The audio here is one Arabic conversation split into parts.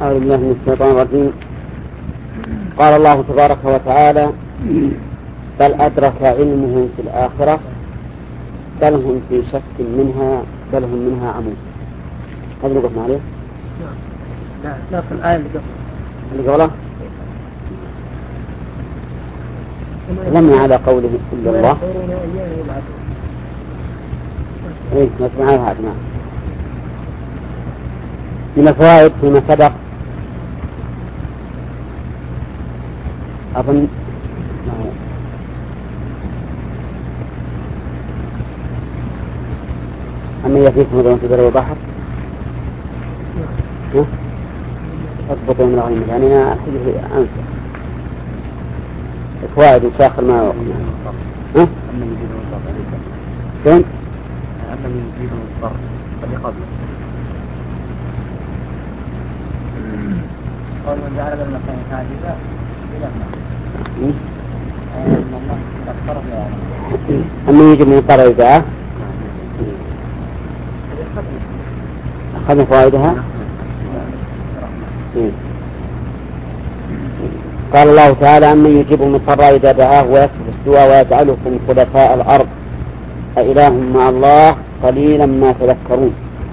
أعوذ بالله من الشيطان الرجيم. قال الله تبارك وتعالى: بل أدرك علمه في الآخرة بل هم في شك منها بل هم منها عمون. هذا نقف عليه؟ لا في الآية اللي قوله لم على قوله إلا الله. إيه نسمعها هذا. من الفوائد فيما سبق أظن أما يفيكم ذلك في بر البحر أضبطوا من الغيم يعني أنا أنسى الفوائد وشاخر ما وقنا أما يجيب المضطر فين؟ أما يجيب المضطر اللي قبله قول من جعل المكان عاجزا إلى أما يجب من الطرف إذا أخذنا فوائدها. قال الله تعالى: أمن يجيب المضطر إذا دعاه ويكشف السوء ويجعلكم خلفاء الأرض أإله مع الله قليلا ما تذكرون.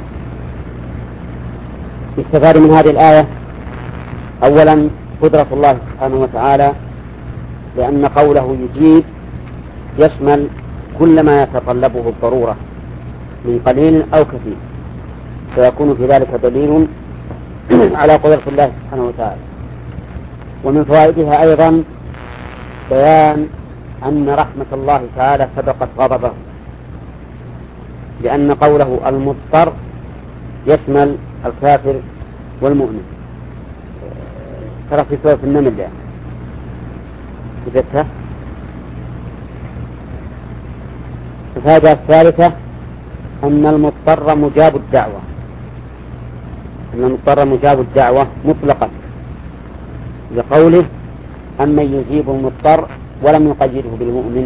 يستفاد من هذه الآية أولا قدرة الله سبحانه وتعالى، لأن قوله يجيب يشمل كل ما يتطلبه الضرورة من قليل أو كثير، فيكون في ذلك دليل على قدرة الله سبحانه وتعالى. ومن فوائدها أيضا بيان أن رحمة الله تعالى سبقت غضبه، لأن قوله المضطر يشمل الكافر والمؤمن. ترى في سورة النمل يعني وجدتها. الفائدة الثالثة أن المضطر مجاب الدعوة، أن المضطر مجاب الدعوة مطلقا، لقوله أمن يجيب المضطر ولم يقيده بالمؤمن.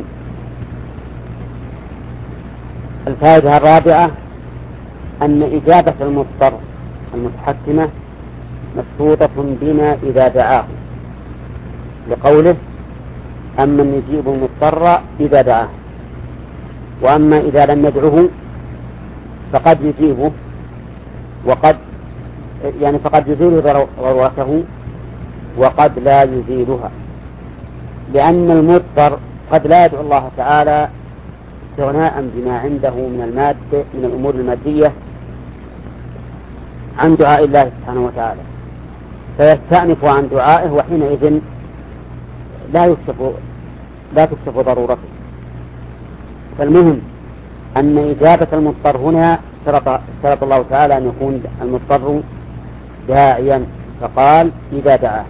الفائدة الرابعة أن إجابة المضطر المتحكمة مشروطة بما إذا دعاه، لقوله أمن يجيب المضطر إذا دعاه، وأما إذا لم يدعه فقد يجيبه وقد يعني فقد يزيل ضرورته وقد لا يزيلها، لأن المضطر قد لا يدعو الله تعالى استغناء بما عنده من الأمور المادية عن دعاء الله سبحانه وتعالى، فيستأنف عن دعائه، وحينئذ لا تكشف ضرورته. فالمهم أن إجابة المضطر هنا اشترط الله تعالى أن يكون المضطر داعيا، فقال إذا دعاه.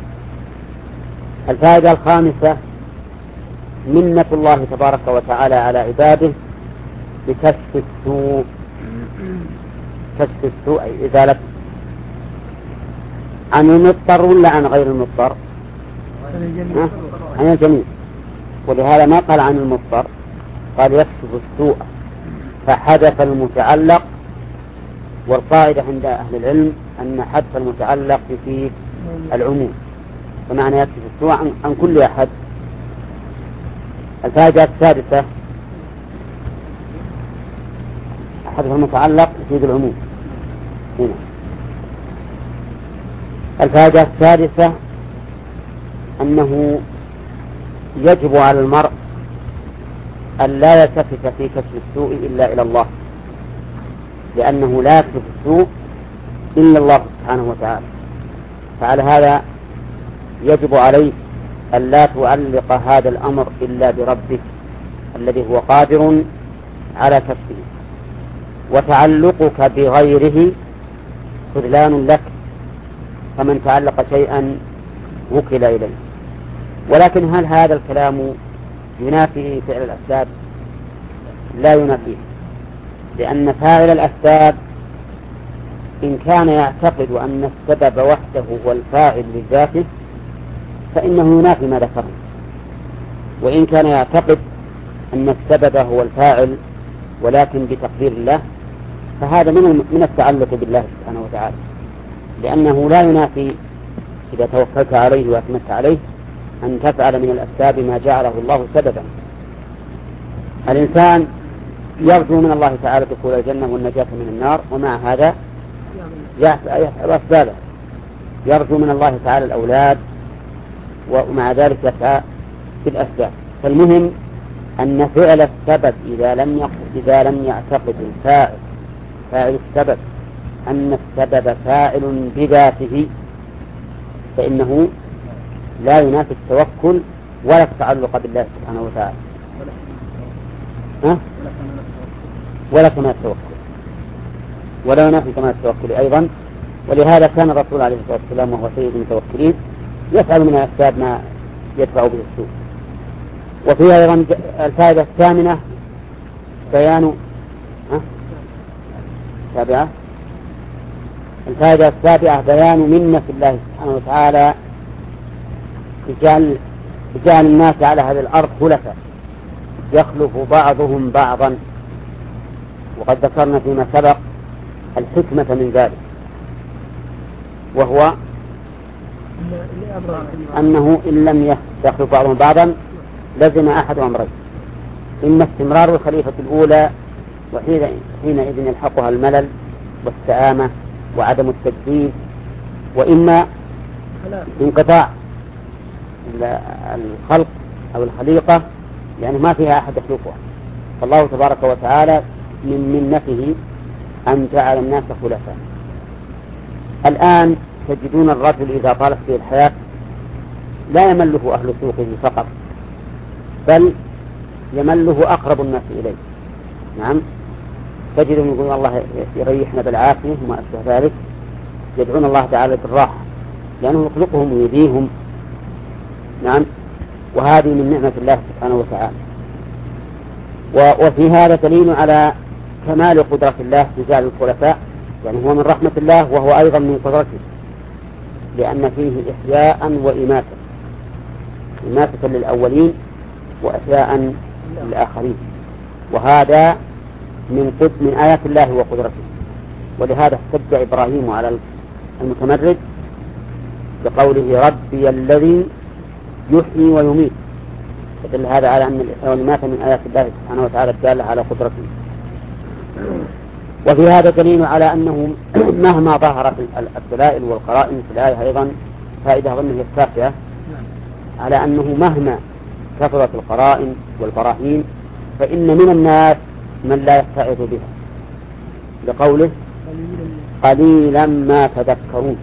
الفائدة الخامسة منة الله تبارك وتعالى على عباده بكشف السوء، كشف السوء أي إزالته، عن المضطر ولا عن غير المضطر؟ عن الجميع. ولهذا ما قال عن المضطر، قال يكشف السوء فحدث المتعلق. والقاعدة عند أهل العلم أن حدث المتعلق يفيد العموم، فمعنى يكشف السوء عن كل أحد. الفائدة السادسة حدث المتعلق يفيد العموم هنا. الفائدة السادسة أنه يجب على المرء أن لا يلتفت في كشف السوء إلا إلى الله، لأنه لا يكشف السوء إلا الله سبحانه وتعالى. فعلى هذا يجب عليه أن لا تعلق هذا الأمر إلا بربه الذي هو قادر على كشفه، وتعلقك بغيره خذلان لك، فمن تعلق شيئا وكل إليه. ولكن هل هذا الكلام ينافي فعل الأسباب؟ لا ينافيه، لأن فاعل الأسباب إن كان يعتقد أن السبب وحده هو الفاعل لذاته فإنه ينافي ما ذكرنا، وإن كان يعتقد أن السبب هو الفاعل ولكن بتقدير الله فهذا من التعلق بالله سبحانه وتعالى، لأنه لا ينافي إذا توكلت عليه وأتمت عليه أن تفعل من الأسباب ما جعله الله سببا. الإنسان يرجو من الله تعالى دخول الجنة والنجاة من النار، ومع هذا يفعل أسبابه، يرجو من الله تعالى الأولاد، ومع ذلك يسعى بالأسباب. فالمهم أن فعل السبب إذا لم يعتقد فاعل السبب أن السبب فاعل بذاته فإنه لا ينافي التوكل ولا التعلق بالله سبحانه وتعالى، ولا كما التوكل، ولا ينافي كما التوكل أيضا. ولهذا كان الرسول عليه الصلاة والسلام وهو سيد المتوكلين يفعل من الأسباب ما يدفع به السوء. وفيها أيضا الفائدة الثامنة بيان الفائدة السابعة بيان منة الله سبحانه وتعالى بجعل الناس على هذه الأرض خلفاء يخلف بعضهم بعضا. وقد ذكرنا فيما سبق الحكمة من ذلك، وهو أنه إن لم يخلف بعضهم بعضا لزم أحد أمرين: إما استمرار الخليفة الأولى وحينئذ يلحقها الملل والسآمة وعدم التجديد، وإما انقطاع الخلق أو الخليقة لأنه ما فيها أحد يخلقها. فالله تبارك وتعالى من منته أن جعل الناس خلفاء. الآن تجدون الرجل إذا طالت به الحياة لا يمله أهل سوقه فقط، بل يمله أقرب الناس إليه. نعم، تجدهم يقولون الله يريحنا بالعافية وما أشبه ذلك، يدعون الله تعالى بالراحة لأنه يخلقهم ويديهم. نعم، وهذه من نعمة الله سبحانه وتعالى. وفي هذا دليل على كمال قدرة الله في جعل الخلفاء، يعني هو من رحمة الله وهو أيضا من قدرته، لأن فيه إحياء وإماتة، إماتة للأولين وإحياء للآخرين، وهذا من آيات الله وقدرته. ولهذا احتج إبراهيم على المتمرد بقوله ربي الذي يحيي ويميت، فدل هذا على أن الإحياء والإماتة من آيات الله سبحانه وتعالى الدالة على قدرته. وفي هذا دليل على أنه مهما ظهرت الدلائل والقرائن في الآية أيضا فائدة أظن هي التاسعة، على أنه مهما كثرت القرائن والبراهين فإن من الناس من لا يتعظ بها، لقوله قليلا ما تذكرون.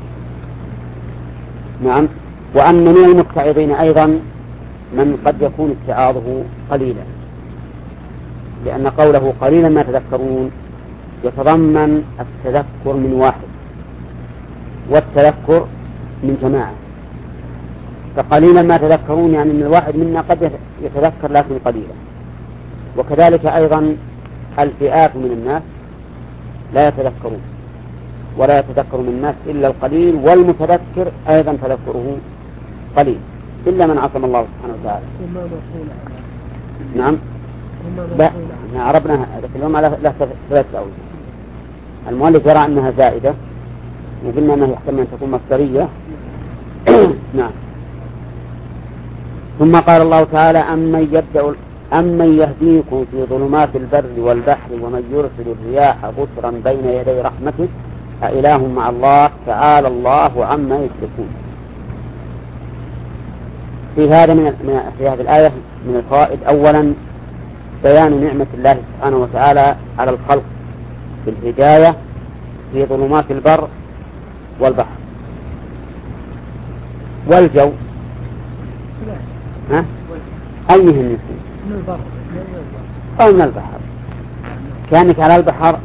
نعم، وأن من المتعظين أيضا من قد يكون اتعاظه قليلا، لأن قوله قليلا ما تذكرون يتضمن التذكر من واحد والتذكر من جماعة. فقليلا ما تذكرون يعني من الواحد منا قد يتذكر لكن قليلا. وكذلك أيضا الفئات من الناس لا يتذكرون، ولا يتذكر من الناس إلا القليل، والمتذكر أيضا تذكره قليل إلا من عصم الله سبحانه وتعالى. نعم، عربنا هذا اليوم على ثلاثة أوجه. المؤلف يرى أنها زائدة، وقلنا أنها يحتمل أن تكون مصدرية. نعم. ثم قال الله تعالى أمن يهديكم في ظلمات البر والبحر ومن يرسل الرياح بشرا بين يدي رحمته أإله مع الله تعالى الله عما يشركون. في هذه الآية من الفوائد: أولا بيان نعمة الله سبحانه وتعالى على الخلق بالهداية في ظلمات البر والبحر والجو. أيهم يكون؟ من البر أو من البحر، كانك على البحر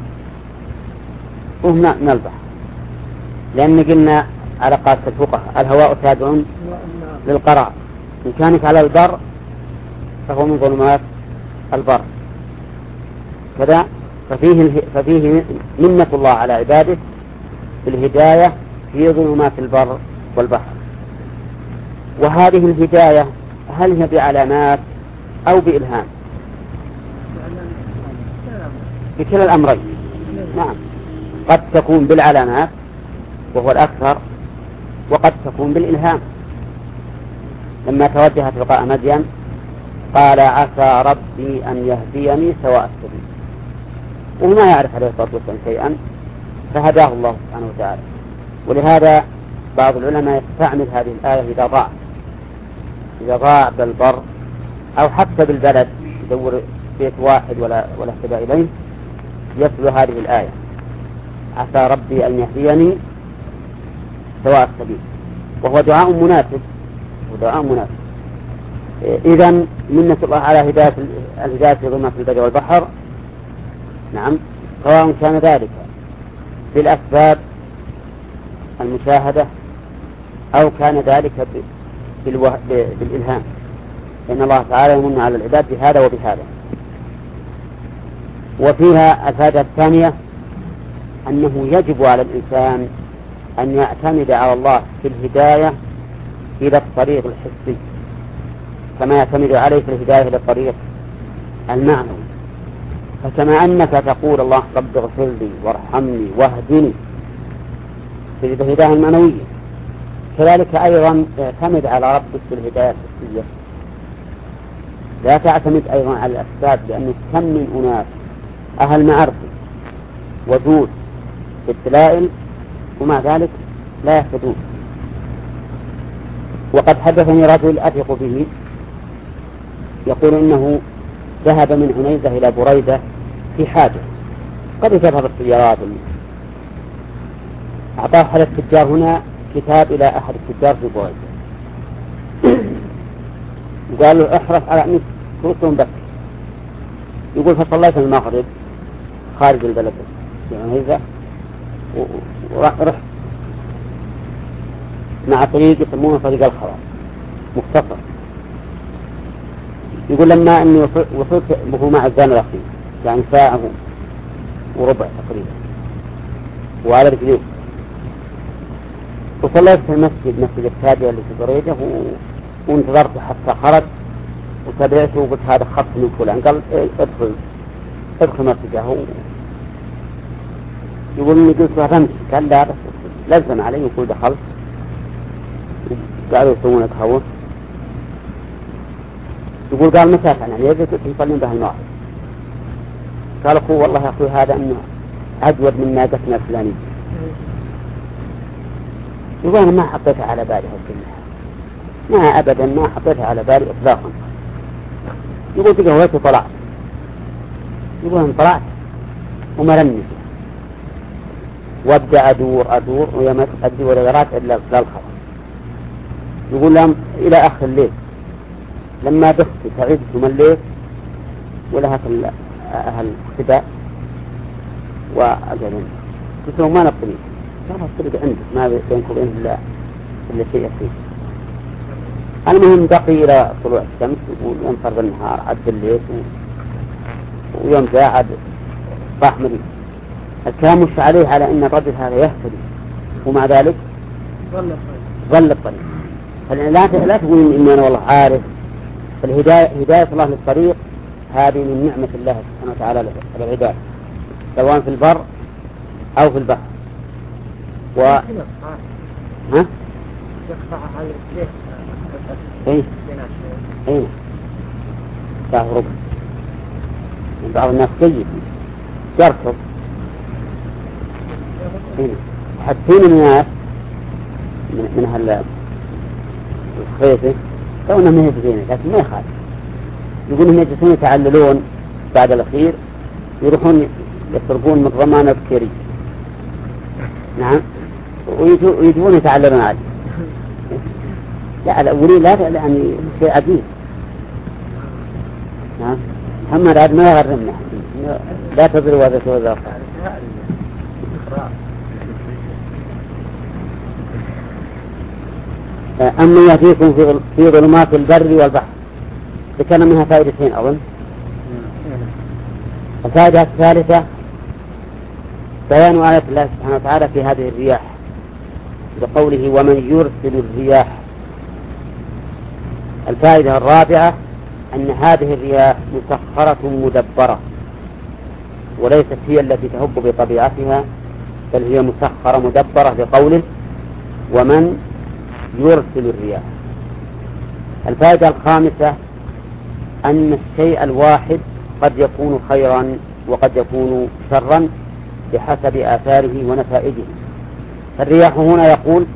من البحر، لأن قلنا على قاعدة الفقهاء الهواء تابع للقرار. إن كانك على البر فهو من ظلمات البر كذا. ففيه منة الله على عباده بالهداية في ظلمات البر والبحر. وهذه الهداية هل هي بعلامات أو بإلهام؟ بكلا الأمرين. نعم، قد تكون بالعلامات وهو الأكثر، وقد تكون بالإلهام. لما توجه تلقاء مدين قال عسى ربي أن يهديني سواء السبيل، وهو ما يعرف عليه الصلاة والسلام شيئا، فهداه الله سبحانه وتعالى. ولهذا بعض العلماء يستعمل هذه الآية إذا ضاع بالبر أو حتى بالبلد يدور بيت واحد ولا اهتدى إليه، يتلو هذه الآية عسى ربي أن يهديني سواء السبيل، وهو دعاء مناسب. إذن منة الله على الهداية في ظلمات البر والبحر، نعم، سواء كان ذلك بالأسباب المشاهدة أو كان ذلك بالإلهام، لأن الله تعالى يمن على العباد بهذا وبهذا. وفيها الفائدة الثانية أنه يجب على الإنسان أن يعتمد على الله في الهداية إلى الطريق الحسي كما يعتمد عليه في الهداية إلى الطريق المعنوي. فكما أنك تقول الله رب اغفر لي وارحمني واهدني في الهداية المعنوية، كذلك أيضا اعتمد على ربك في الهداية الحسية. لا تعتمد أيضا على الأسباب، لأنه كم من أناس أهل معرفة وجود بالدلائل ومع ذلك لا يهتدون. وقد حدثني رجل أثق به يقول إنه ذهب من عنيزة إلى بريدة في حاجة، قد تذهب السيارات، أعطاه أحد التجار هنا كتاب إلى أحد التجار في بريدة، وقال له احرص على أنك ترسلهم بك. يقول فصليت المغرب خارج البلد في عنيزة ورحت مع طريق يسمونه طريق الخوار مختصر. يقول لما أني وصلت به مع الزان الأخير، يعني ساعة وربع تقريبا وعلى رجليه، وصليت في مسجد التابع اللي في بريدة وانتظرته حتى خرج وتابعته وقلت هذا خط من فلان، قال ادخل مسجده. يقول إني قلت له فهمت، قال لا بس لزم علي. يقول دخلت قالوا يسوون تهور. يقول قال متى كان يعني يجب يصلون به المواعظ؟ قال أخوه والله يا أخوي هذا أنه أجود من ناقتنا الفلانية. يقول أنا ما حطيتها على بالي هالكلمة، ما أبدا ما حطيتها على بالي إطلاقا. يقول تقهويت وطلعت. يقول أنا طلعت ومرني وابدأ أدور ويما تؤدي ولا يرات إلا الخبر. يقول لهم إلى آخر الليل لما دخت تعبت ومليت ولها أهل اختباء وأجلين. قلت لهم ما نبطلين، قال الطريق عندك ما بينك وبين إلا شيء يخير. المهم بقي إلى طلوع الشمس وينصرف النهار عد الليل ويوم جاء عد راح مريض. الكلام مش عليه على أن الرجل هذا يهتدي ومع ذلك ظل الطريق. لا تقول إني أنا والله عارف. هداية الله للطريق هذه من نعمة الله سبحانه وتعالى على العباد سواء في البر أو في البحر. ها؟ إيه ساعة وربع. بعض الناس جيد يركض حتين الناس من الخيطة كونهم يهدفين لكن ما يخالف. يقولون يجلسون يتعللون بعد الأخير يروحون يسرقون من ضمان الكيري، نعم، ويجبون يتعللون عليه. لا الأولين لا يعني شيء عجيب. نعم محمد هذا ما يغرمنا، لا تضرب هذا الوزارة. أما يهديكم في ظلمات البر والبحر. ذكرنا منها فائدتين أظن. الفائدة الثالثة بيان آية الله سبحانه وتعالى في هذه الرياح بقوله ومن يرسل الرياح. الفائدة الرابعة أن هذه الرياح مسخرة مدبرة وليست هي التي تهب بطبيعتها، بل هي مسخرة مدبرة بقوله ومن يرسل الرياح. الفائدة الخامسة أن الشيء الواحد قد يكون خيرا وقد يكون شرا بحسب آثاره ونتائجه. الرياح هنا يقول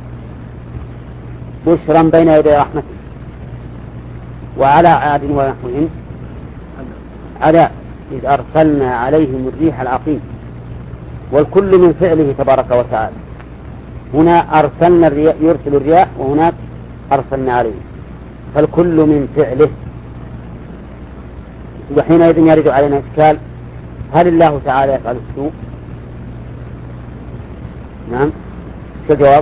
بشرا بين يدي رحمته، وعلى عاد ونحوهم على إذ أرسلنا عليهم الريح العقيم، والكل من فعله تبارك وتعالى. هنا أرسلنا يرسل الرياح، وهناك أرسلنا عليهم، فالكل من فعله. وحينئذ يرد علينا إشكال: هل الله تعالى يفعل السوء؟ نعم. شو الجواب؟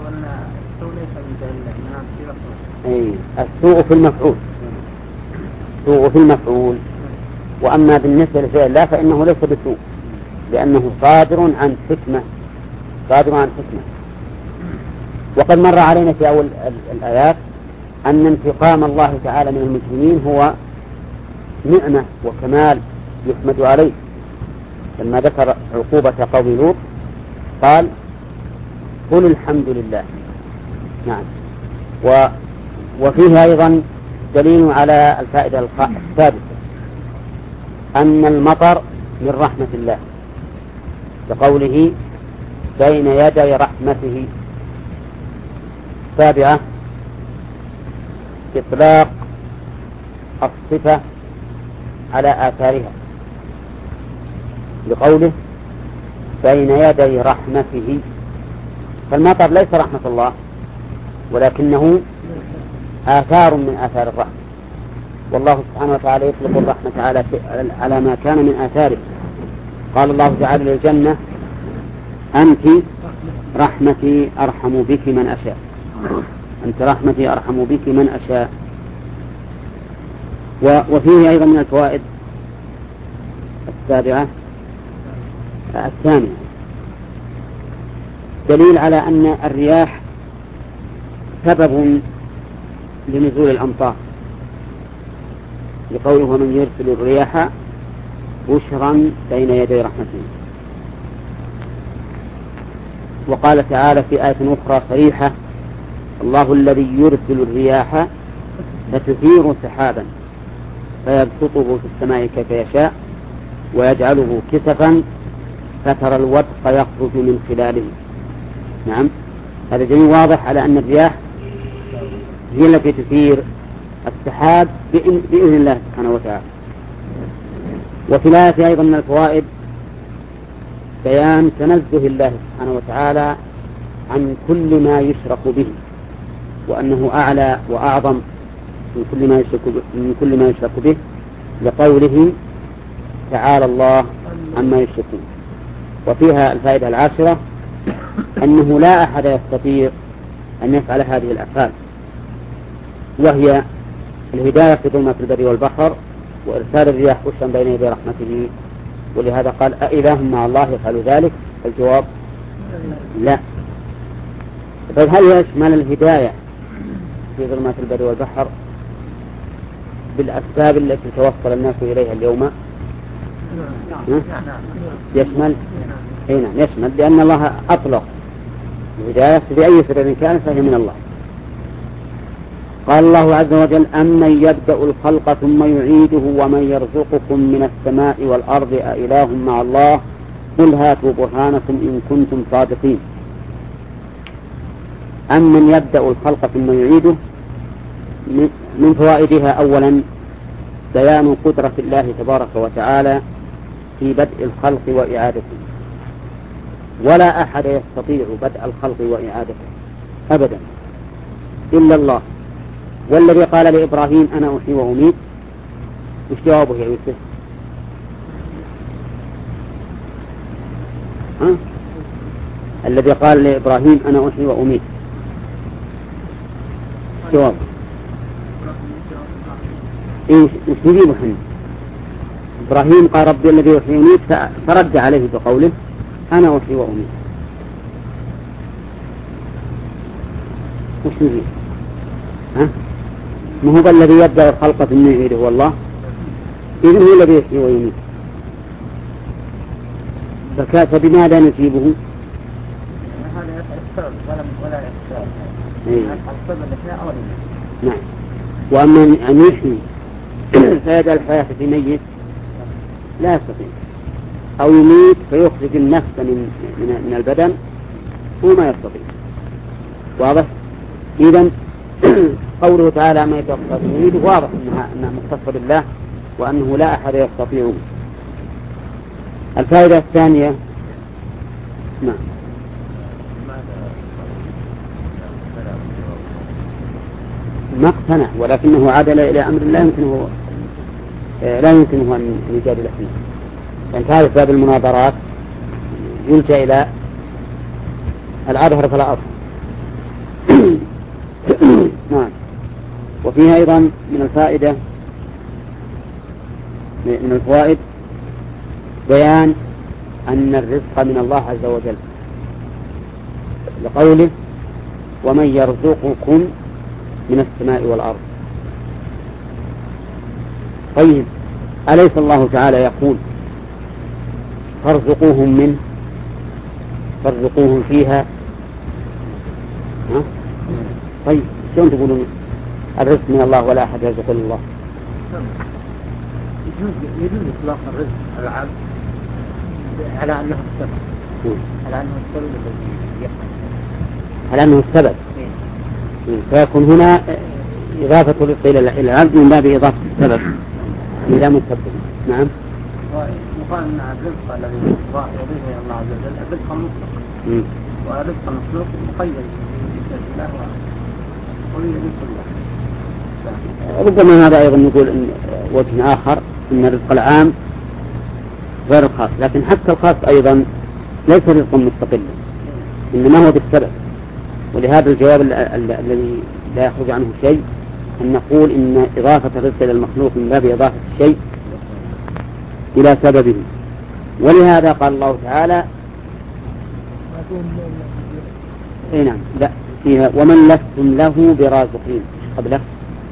السوء في المفعول، السوء في المفعول. وأما بالنسبة لفعل الله فإنه ليس بسوء، لأنه صادر عن حكمة، صادر عن حكمة. وقد مر علينا في أول الآيات أن انتقام الله تعالى من المجرمين هو نعمة وكمال يحمد عليه، لما ذكر عقوبة قوم لوط قال قل الحمد لله. نعم. وفيه أيضا دليل على الفائدة السادسة أن المطر من رحمة الله، بقوله بين يدي رحمته. السابعة إطلاق الصفة على آثارها، بقوله بين يدي رحمته. فالمطر ليس رحمة الله، ولكنه آثار من آثار الرحمة، والله سبحانه وتعالى يطلق الرحمة على ما كان من آثاره. قال الله تعالى للجنة أنت رحمتي أرحم بك من أشاء، أنت رحمتي أرحم بك من أشاء. وفيه أيضا من الفوائد السابعة الثانية دليل على أن الرياح سبب لنزول الأمطار، لقوله ومن يرسل الرياح بشرا بين يدي رحمته. وقال تعالى في آية أخرى صريحة الله الذي يرسل الرياح فتثير سحابا فيبسطه في السماء كيف يشاء ويجعله كسفا فترى الودق يخرج من خلاله. نعم، هذا دليل واضح على أن الرياح هي التي تثير السحاب بإذن الله سبحانه وتعالى. وفي الآية أيضا من الفوائد بيان تنزه الله سبحانه وتعالى عن كل ما يشرك به، وأنه أعلى وأعظم من كل ما يشرك به، لقوله تعالى الله عما يشركون. وفيها الفائدة العاشرة أنه لا أحد يستطيع أن يفعل هذه الأفعال، وهي الهداية في ظلمة البر والبحر، وإرسال الرياح بشرا بين يدي رحمته. ولهذا قال أإله مع الله يفعل ذلك؟ الجواب لا. طيب هل يشمل الهداية في ظلمات البر والبحر بالأسباب التي توصل الناس إليها اليوم؟ يشمل؟ نعم يشمل، لأن الله أطلق الهداية بأي سبب كان فهي من الله. قال الله عز وجل أمن يبدأ الخلق ثم يعيده ومن يرزقكم من السماء والأرض أإله مع الله قل هاتوا برهانكم إن كنتم صادقين. أمن يبدأ الخلق ثم يعيده من فوائدها أولا بيان قدرة الله تبارك وتعالى في بدء الخلق وإعادته، ولا أحد يستطيع بدء الخلق وإعادته أبدا إلا الله. والذي قال لإبراهيم أنا أحيي وأميت، وش جوابه يا يوسف؟ الذي قال لإبراهيم أنا أحيي وأميت جواب إيش نجيبه حنا؟ إبراهيم قال ربي الذي يحيي ويميت، فرد عليه بقوله أنا أحيي وأميت. وش نجيب؟ ما هو الذي يبدأ الخلق ثم يعيده هو الله، إذن هو الذي يحيي ويميت. فبماذا نجيبه؟ هذا يفعل السبب ولا يفعل السبب الأشياء أو نعم. وأما أن يحيي فيجعل الحياة في ميت لا يستطيع، أو يميت فيخرج النفس من البدن هو ما يستطيع. واضح؟ إذن قوله تعالى ما يتوفى يميت واضح أنها مختصة بالله وأنه لا أحد يستطيعه. الفائدة الثانية نعم ما اقتنع ولكنه عدل إلى أمر لا يمكنه أن يجادل فيه. يعني تعرف باب المناظرات يلجأ إلى الأظهر فلا أظهر. نعم. وفيها أيضا من الفائدة من الفوائد بيان أن الرزق من الله عز وجل لقوله ومن يرزقكم من السماء والأرض. طيب أليس الله تعالى يقول فارزقوهم منه فارزقوهم فيها؟ طيب شلون تقولون الرزق من الله ولا أحد يرزق إلا الله؟ يجوز إطلاق الرزق على العبد على أنه السبب الذي يحصل على أنه السبب فيكون هنا إضافة الرزق إلى العبد من باب إضافة السبب إلى مسبب. نعم. وقال أن الرزق الذي يضيفه إلى الله عز وجل الرزق المطلق والرزق المخلوق مقيد بالله وقيد بالله. ربما هذا أيضا نقول إن وجه آخر أن الرزق العام غير الخاص، لكن حتى الخاص أيضا ليس رزقا مستقلا إنما هو بالسبب. ولهذا الجواب الذي لا يخرج عنه شيء أن نقول إن إضافة الرزق إلى المخلوق من باب إضافة الشيء إلى سببه. ولهذا قال الله تعالى نعم لا فيها ومن لستم له برازقين قبله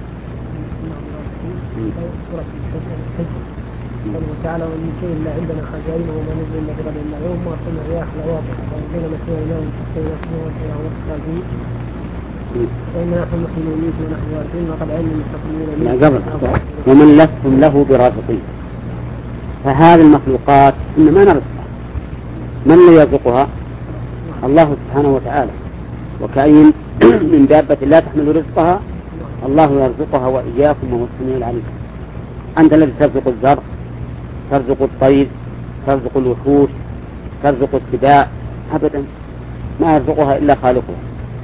قوله تعالى ومن شيء لا عندنا خزائنه وما نزل إلا بغد إلا يوم ما صنع رياح لواقع وإننا نسوى إلههم تستوى نفسه وسيرا وقتازين وإننا نحن نحن نميت ونحن وارثين وقد علم المستقيمين ومن لستم له برازقين. فهذه المخلوقات إنما نرزقها. من اللي يرزقها؟ الله سبحانه وتعالى. وكأين من دابة لا تحمل رزقها الله يرزقها وإياكم وهو السميع العليم. أنت الذي ترزق الزرع، ترزق الطير، ترزق الوحوش، ترزق السباع، أبدا ما يرزقها إلا خالقها.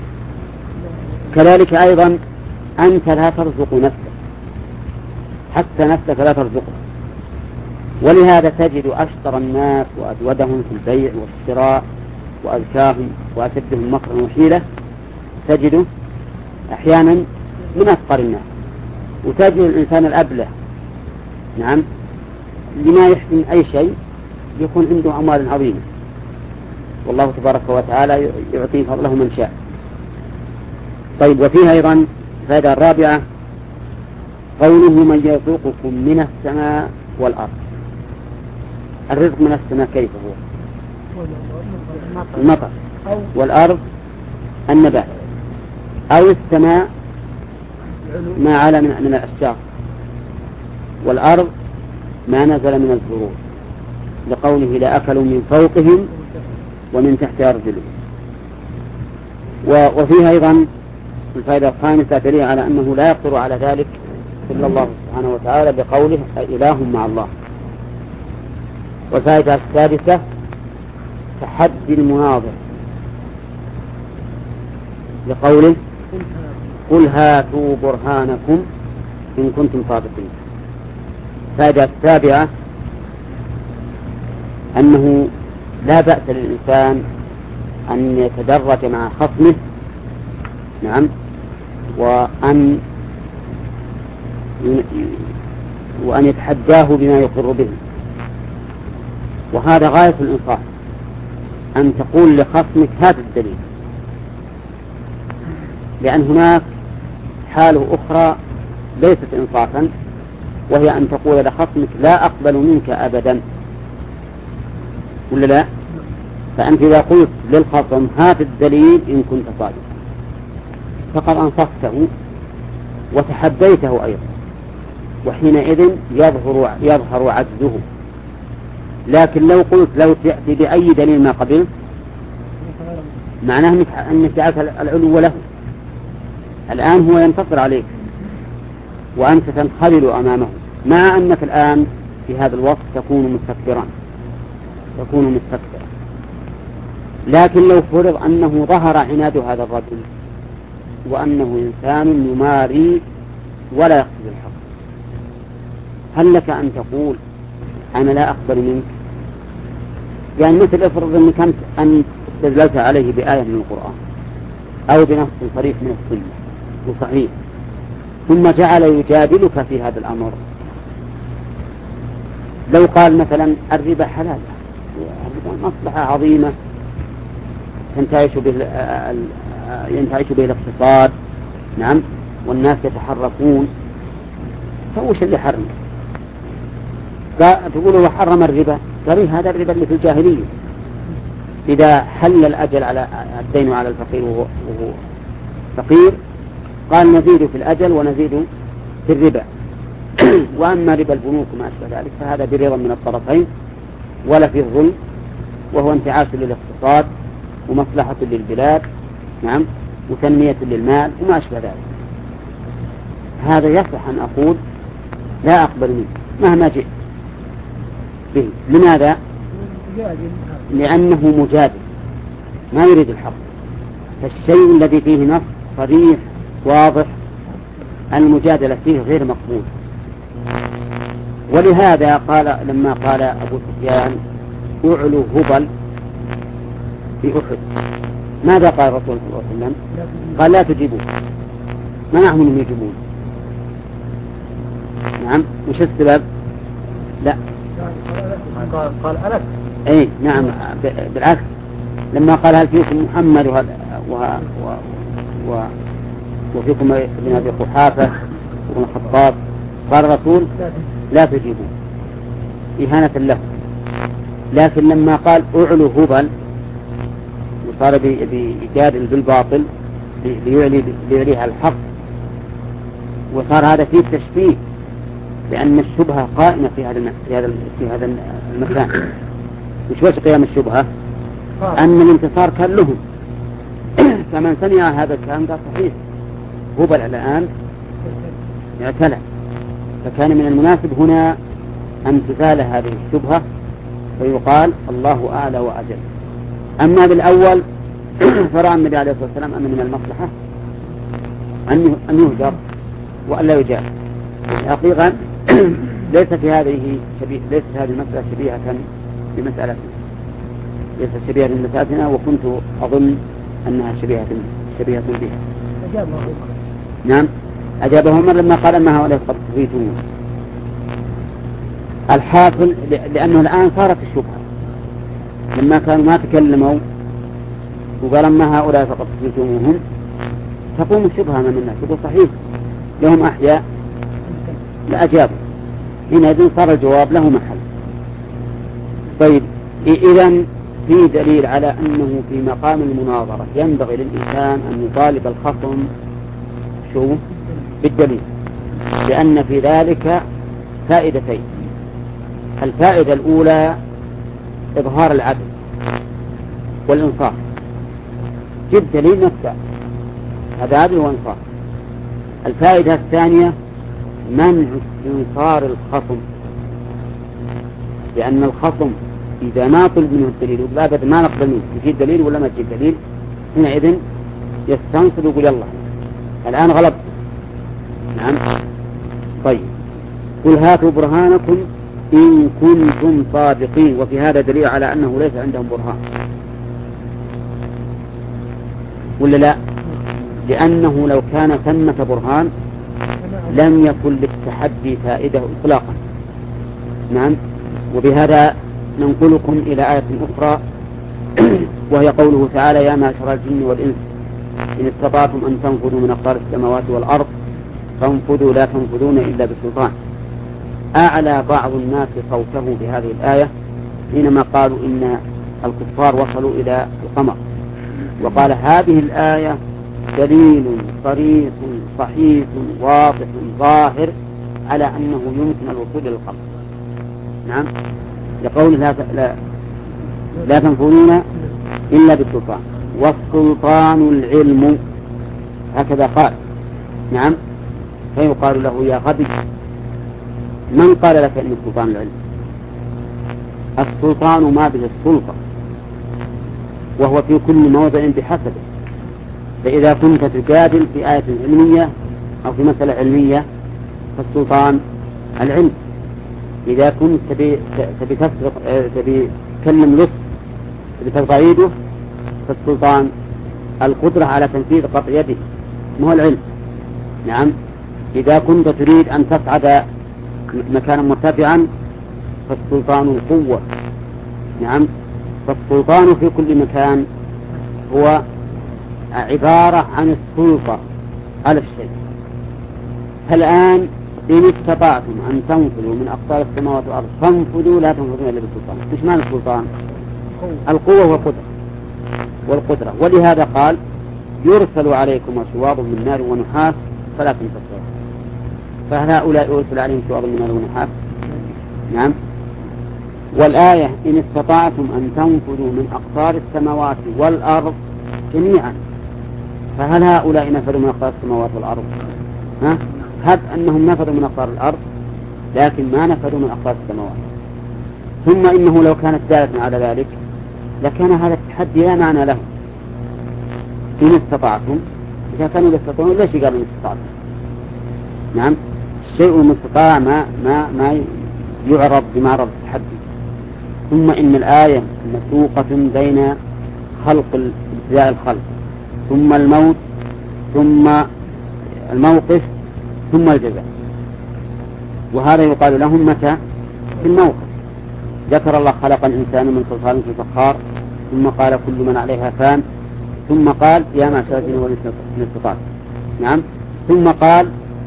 كذلك أيضا أنت لا ترزق نفسك، حتى نفسك لا ترزقها. ولهذا تجد أشطر الناس وأجودهم في البيع والشراء وأذكاهم وأشدهم مكرا وحيلة تجده أحيانا من أفقر الناس، وتجد الإنسان الأبله نعم لما يحسن أي شيء يكون عنده أموال عظيمة، والله تبارك وتعالى يعطي فضله من شاء. طيب وفيها أيضا الفائدة الرابعة قوله من يرزقكم من السماء والأرض. الرزق من السماء كيف هو؟ المطر، والأرض النبات، أو السماء ما على من الأشجار، والأرض ما نزل من الزروع لقوله لأكلوا من فوقهم ومن تحت أرجلهم. وفيها أيضا الفائدة الخامسة دليل على أنه لا يقدر على ذلك إلا الله سبحانه وتعالى بقوله إله مع الله. والفائدة السادسة تحدي المناظر لقوله قل هاتوا برهانكم إن كنتم صادقين. الفائدة السابعة أنه لا بأس للإنسان أن يتدرج مع خصمه نعم وأن يتحداه بما يقر به، وهذا غاية الإنصاف أن تقول لخصمك هذا الدليل، لأن هناك حاله أخرى ليست إنصافا، وهي أن تقول لخصمك لا أقبل منك أبدا، ولا لا؟ فأنت إذا قلت للخصم هات الدليل إن كنت صادقا فقد أنصفته وتحديته أيضا، وحينئذ يظهر عجزه. لكن لو قلت لو تأتي بأي دليل ما قبلت معناه أنك جعلت العلو له. الآن هو ينتصر عليك وأنت تنخذل أمامه، مع أنك الآن في هذا الوقت تكون مستكبرا. لكن لو فرض أنه ظهر عناد هذا الرجل وأنه إنسان يماري ولا يقصد الحق، هل لك أن تقول أنا لا أقبل منك؟ يعني مثل افرض أنك أن استدللت عليه بآية من القرآن أو بنص صريح من السنة وصحيح، ثم جعل يجادلك في هذا الأمر. لو قال مثلا الربا حلال، مصلحة عظيمة ينتعش به الاقتصاد، نعم، والناس يتحركون، فوش اللي حرم؟ تقول هو حرم الربا، قال هذا الربا اللي في الجاهلية، إذا حل الأجل على الدين على الفقير وهو فقير قال نزيد في الأجل ونزيد في الربا. وأما ربا البنوك وما أشبه ذلك فهذا برضا من الطرفين ولا فيه ظلم، وهو انتعاش للاقتصاد ومصلحة للبلاد، نعم، وتنمية للمال وما أشبه ذلك. هذا يصح أن أقول لا أقبل منه مهما جئت به. لماذا؟ لأنه مجادل ما يريد الحق، فالشيء الذي فيه نص صريح واضح المجادلة فيه غير مقبول. ولهذا قال لما قال أبو سفيان أعلو هبل في أحد، ماذا قال الرسول صلى الله عليه وسلم؟ قال لا تجيبون، منعهم من يجيبون. نعم، وش السبب؟ لا قال ألك. اي نعم، بالعكس لما قال هل فيكم محمد وفيكم ابن أبي قحافة وابن الخطاب، قال الرسول لا تجيبوا إهانة له. لكن لما قال أعلو هبل وصار بيجادل بالباطل ليعليه على الحق، وصار هذا فيه تشبيه لأن الشبهة قائمة في هذا المكان. وش قيام الشبهة؟ أن الانتصار كان لهم. فمن سمع هذا الكلام قال صحيح هبل الآن اعتلى، فكان من المناسب هنا أن تزال هذه الشبهة فيقال الله أعلى وأجل. أما بالأول فرأى النبي عليه الصلاة والسلام أن من المصلحة أن يهجر وأن لا يجاب. حقيقة ليست هذه المسألة شبيهة بمسألتنا، ليست شبيهة بمسألتنا، وكنت أظن أنها شبيهة بها. نعم، أجابه عمر لما قال أن هؤلاء قد كفيتمون. الحاصل لأنه الآن صارت الشبهة، لما كانوا ما تكلموا وقال أما هؤلاء فقد كفيتموهم تقوم الشبهة من الناس، يقول صحيح لهم أحياء لأجابوا، حينئذ صار الجواب له محل. طيب، إذن في دليل على أنه في مقام المناظرة ينبغي للإنسان أن يطالب الخصم بالدليل، لأن في ذلك فائدتين. الفائدة الأولى إظهار العدل والإنصاف، جد دليل نفسه هذا عدل وإنصاف. الفائدة الثانية منع استنصار الخصم، لأن الخصم إذا ما طلب منه الدليل وقال أبدا ما نقبل منه تجيب دليل ولا ما تجيب دليل، حينئذ يستنصر ويقول يلا الآن غلبت. نعم. طيب، قل هاتوا برهانكم إن كنتم صادقين. وفي هذا دليل على أنه ليس عندهم برهان، ولا لا؟ لأنه لو كان ثمة برهان لم يكن للتحدي فائدة إطلاقا. نعم. وبهذا ننقلكم إلى آية أخرى وهي قوله تعالى يا معشر الجن والإنس إن استطعتم أن تنفذوا من أقطار السماوات والأرض فانفذوا لا تنفذون إلا بسلطان. أعلى بعض الناس صوته بهذه الآية حينما قالوا إن الكفار وصلوا إلى القمر، وقال هذه الآية دليل صريح صحيح واضح ظاهر على أنه يمكن الوصول إلى القمر. نعم، لقول لا تنفذون إلا بالسلطان، والسلطان العلم، هكذا قال. نعم، فيقال له يا غبي من قال لك أن السلطان العلم؟ السلطان ما به السلطة، وهو في كل موضع بحسبه. فإذا كنت تجادل في آية علمية أو في مسألة علمية فالسلطان العلم. إذا كنت تبي تكلم لص بتقاعيده فالسلطان القدرة على تنفيذ قطع يده، ما هو العلم. نعم، إذا كنت تريد أن تصعد مكانا مرتفعا فالسلطان القوة. نعم، فالسلطان في كل مكان هو عبارة عن السلطة على الشيء. فالآن إن استطعتم أن تنفذوا من أقطار السماوات والأرض فانفذوا لا تنفذون إلا بالسلطان. إيش معنى السلطان؟ القوة والقدرة. ولهذا قال يرسل عليكم شواظ من نار ونحاس فلا تنتصرون. فهل هؤلاء يرسل عليهم شواظ من نار ونحاس؟ نعم. والآية إن استطعتم أن تنفذوا من أقطار السماوات والأرض جميعا، فهل هؤلاء نفذوا من أقطار السماوات والأرض؟ هب أنهم نفذوا من أقطار الأرض لكن ما نفذوا من أقطار السماوات. ثم إنه لو كانت دالة على ذلك لكان هذا التحدي لا معنى له. إن استطعتم، إذا كانوا يستطيعون ليش قالوا إن استطعتم؟ نعم، الشيء المستطاع ما يعرض بمعرض التحدي. ثم إن الآية مسوقة بين خلق ابتداء الخلق ثم الموت ثم الموقف ثم الجزاء، وهذا يقال لهم متى؟ في الموقف. ذكر الله خلق الإنسان من صلصال كالفخار ثم قال كل من عليها فان ثم قال يا معشر الجن والإنس إن استطعتم. نعم، ثم قال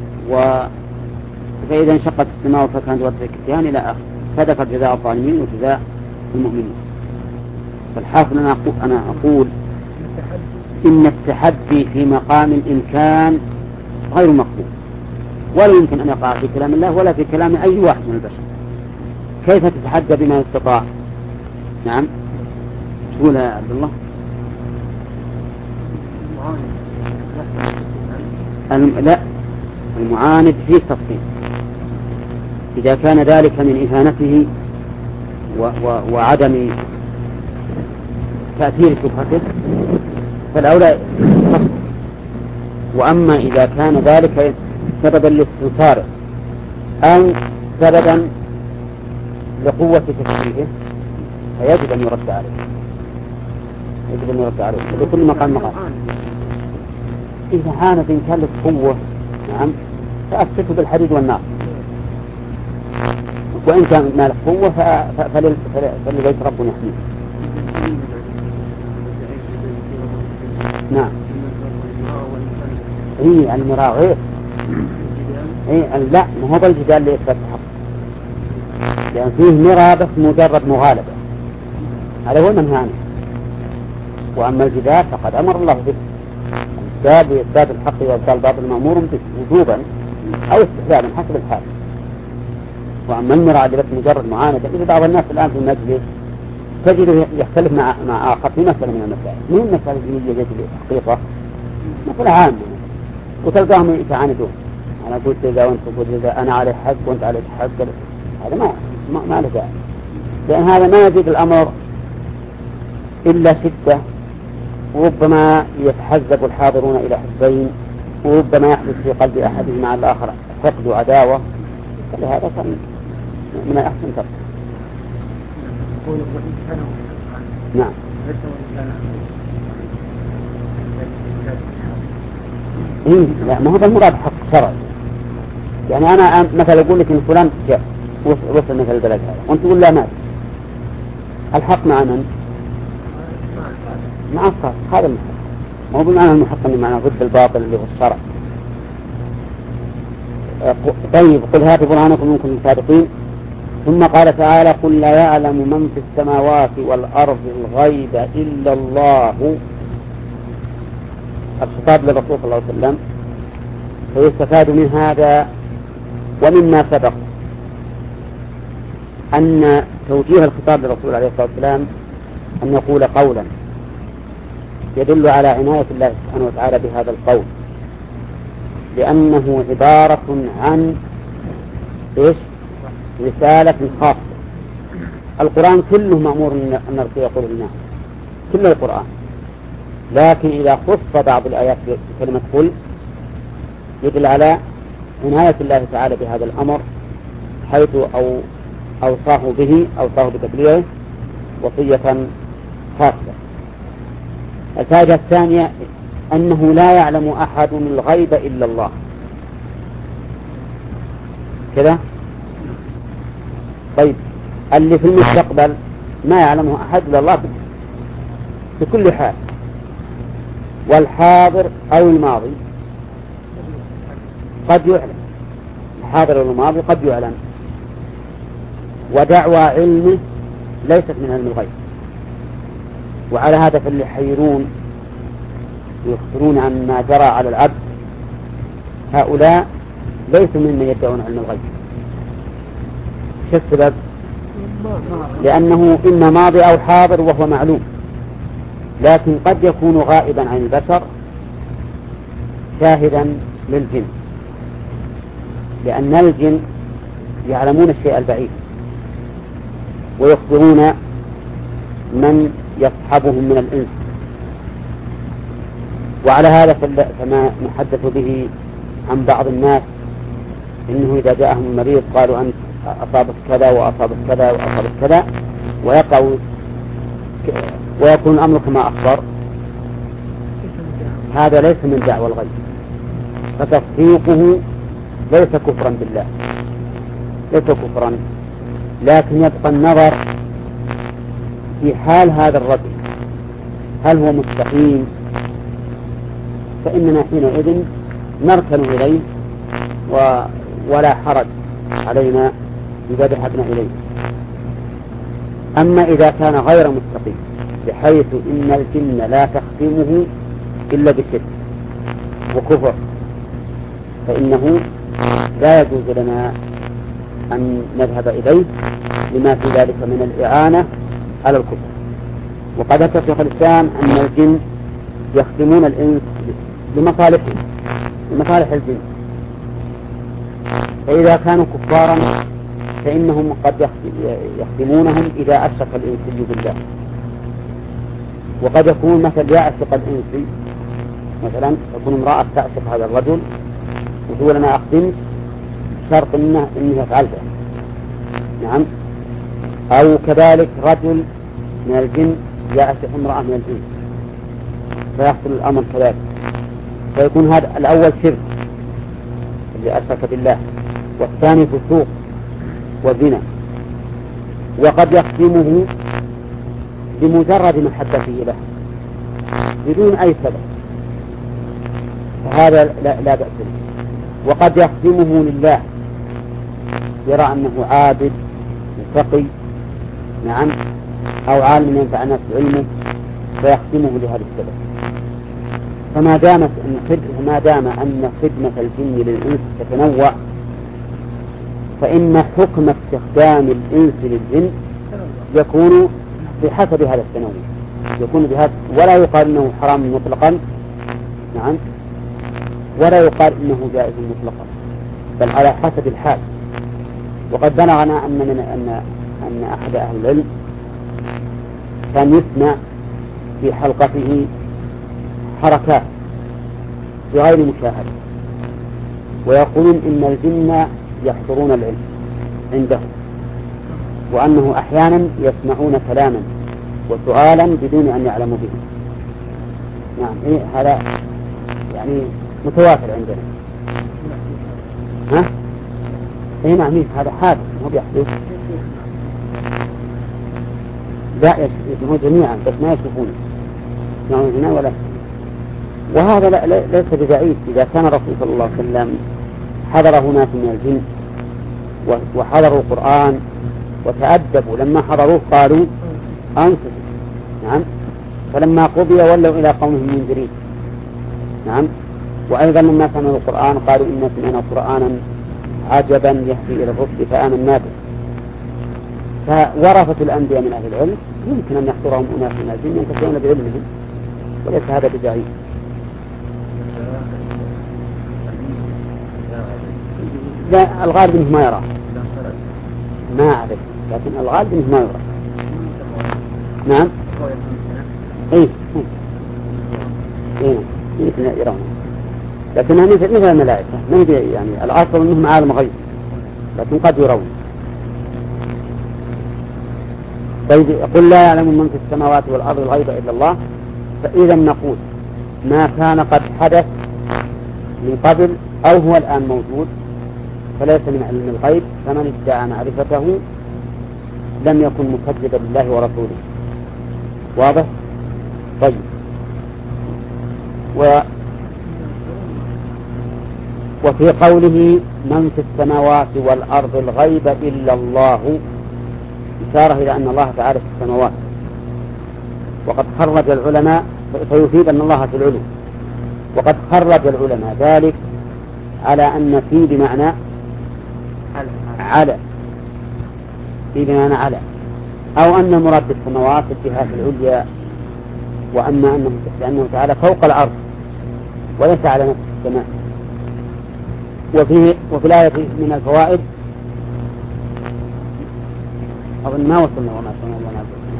فإذا انشقت السماء فكانت وردة كالدهان إلى آخر، فذكر جزاء الظالمين وجزاء المؤمنين. فالحاصل أنا أقول إن التحدي في مقام الإمكان غير مقبول، ولا يمكن أن يقع في كلام الله ولا في كلام أي واحد من البشر. كيف تتحدى بما يستطاع؟ نعم، تقول يا عبد الله. لا، المعاند فيه تفصيل. إذا كان ذلك من إهانته وعدم تأثير شبهته فالأولى تصبر. وأما إذا كان ذلك سببا لاستنصاره أو سببا لقوة تشريعه فيجب أن يرد عليه. بكل مقام. إذا عانت إن كانت قوة نعم فأسكته بالحديد والنار، وإن كان مالك قوة فلبيت رب يحميه. نعم، المراء غير. لا، ما هو بالجدال لإثبات الحق، لأن فيه مراء بس مجرد مغالبة، هذا هو المنهي عنه. وأما الجدال فقد أمر الله به، الجدال بإثبات الحق وإبطال الباطل مأمور به وجوبا أو استحبابا حسب الحال. وأما المراء بس مجرد معاندة، إذا بعض الناس الآن في المجلس تجده يختلف مع آخر في مسألة من المسائل، من المسائل الدينية التي حقيقة مثل عامة، وتلقاهم يتعاندون. أنا قلت إذا وأنت قلت إذا، أنا عليه حق وأنت عليه حق، هذا ما له داعي، لأن هذا ما يزيد الأمر إلا شدة، وربما يتحزب الحاضرون إلى حزبين، وربما يحدث في قلب أحدهم مع الآخر حقد وعداوة. فلهذا كان من الأحسن ترك. نعم. لا، ما هو المراد حق شرعي. يعني أنا مثلا أقول لك إن فلان جاء وصل مثل البلد هذا وأنت تقول لا مات، الحق مع من؟ مع الصالح. هذا المحق، ما هو بمعنى المحق اللي معنى ضد الباطل اللي هو الشرع. طيب قل هاتوا برهانكم إن كنتم صادقين. ثم قال تعالى قل لا يعلم من في السماوات والأرض الغيب إلا الله. الخطاب للرسول صلى الله عليه وسلم. فيستفاد من هذا ومما سبق أن توجيه الخطاب للرسول عليه الصلاة والسلام أن يقول قولا يدل على عناية الله سبحانه وتعالى بهذا القول، لأنه عبارة عن رسالة خاصة. القرآن كله مأمور أن الرسول يقول لنا كل القرآن، لكن إذا خص بعض الآيات بكلمة قل يدل على عناية الله تعالى بهذا الأمر، حيث أوصاه بتبليغه وصية خاصة. الفائدة الثانية أنه لا يعلم أحد الغيب إلا الله. كذا؟ طيب اللي في المستقبل ما يعلمه أحد إلا الله بكل حال، والحاضر أو الماضي قد يعلم، الحاضر أو الماضي قد يعلم، ودعوى علمه ليست من علم الغيب. وعلى هذا فاللي يحيرون ويخبرون عن ما جرى على العبد هؤلاء ليسوا ممن يدعون علم الغيب. شو السبب؟ لأنه إما ماضي أو حاضر وهو معلوم، لكن قد يكون غائبا عن البشر شاهدا للجن، لأن الجن يعلمون الشيء البعيد ويخبرون من يصحبهم من الإنس. وعلى هذا فما نحدث به عن بعض الناس إنه إذا جاءهم المريض قالوا أنت أصابت كذا وأصابت كذا وأصابت كذا، ويكون الأمر كما أخبر، هذا ليس من دعوى الغيب، فتصديقه ليس كفرا بالله، ليس كفرا، لكن يبقى النظر في حال هذا الرجل هل هو مستقيم، فإننا حينئذ نركن إليه ولا حرج علينا إذا ذهبنا إليه. أما إذا كان غير مستقيم بحيث إن الجن لا تختمه إلا بشرك وكفر، فإنه لا يجوز لنا أن نذهب إليه لما في ذلك من الإعانة على الكفر. وقد ذكر شيخ الإسلام أن الجن يختمون الإنس لمصالحهم، لمصالح الجن، فإذا كانوا كفارا فإنهم قد يختمونهم إذا أشرك الإنسي بالله. وقد يكون مثل يعشق الإنسي، مثلا تكون امرأة تعشق هذا الرجل وتقول أنا أختمت شرط إنها فعلته، نعم. أو كذلك رجل من الجن يعشق امرأة من الجن فيحصل الأمر كذلك، فيكون هذا الأول شرك اللي أشرك بالله، والثاني فسوق وزنا. وقد يختمه بمجرد محبته له بدون أي سبب، فهذا لا بأس به. وقد يختمه لله، يرى أنه عابد وتقي، نعم، أو عالم ينفع الناس بعلمه فيختمه لهذا السبب. فما دام أن خدمة الجن للإنس تتنوع، فإن حكم استخدام الإنس للجن يكون بحسب هذا التنوع، يكون بهذا، ولا يقال إنه حرام مطلقا، نعم، ولا يقال إنه جائز مطلقا، بل على حسب الحال. وقد بلغنا أن أحد أهل العلم كان يسمع في حلقته حركات بغير مشاهدة، ويقولون إن الجن يحضرون العلم عنده، وأنه أحيانا يسمعون كلاما وسؤالا بدون أن يعلموا به. نعم، هذا يعني متواتر عندنا. ها؟ نعم، هذا حادث مو بيحدث. لا يسمعون جميعا بس ما يشوفون، يسمعون هنا ولا. وهذا ليس ببعيد إذا كان الرسول صلى الله عليه وسلم حضره ناس من الجن وحضروا القرآن وتأدبوا لما حضروه قالوا أنصتوا. نعم. فلما قضي ولوا إلى قومهم منذرين. نعم. وأيضا لما سمعوا القرآن قالوا إن سمعنا قرآنا عجبا يهدي إلى الرشد فآمنا به. فورثة الأنبياء من أهل العلم يمكن أن يحضرهم أناس من الجن ينتفعون بعلمهم، وليس هذا بدعي. لا، الغالب انه ما يراه، ما أعرف، لكن الغالب انه ما يراه. نعم. ايه يمكن يرونه، لكنها مثل الملائكة، يعني الأصل انهم عالم غيب، لكن قد يرون. طيب، قل لا يعلم من في السماوات والأرض الغيب إلا الله. فإذا نقول ما كان قد حدث من قبل أو هو الآن موجود فليس من علم الغيب، فمن ادعى معرفته لم يكن مكذبا لله ورسوله. واضح؟ طيب. وفي قوله من في السماوات والأرض الغيب إلا الله إشارة إلى أن الله تعالى في السماوات، وقد خرج العلماء، فيفيد أن الله في العلو، وقد خرج العلماء ذلك على أن في بمعنى على، في بمعنى على، أو أن المراد بالسماوات الجهات العليا، وأما أنه تعالى فوق الأرض وليس على نفس السماء. وفي الآية من الفوائد أظن ما وصلنا وما سمعنا.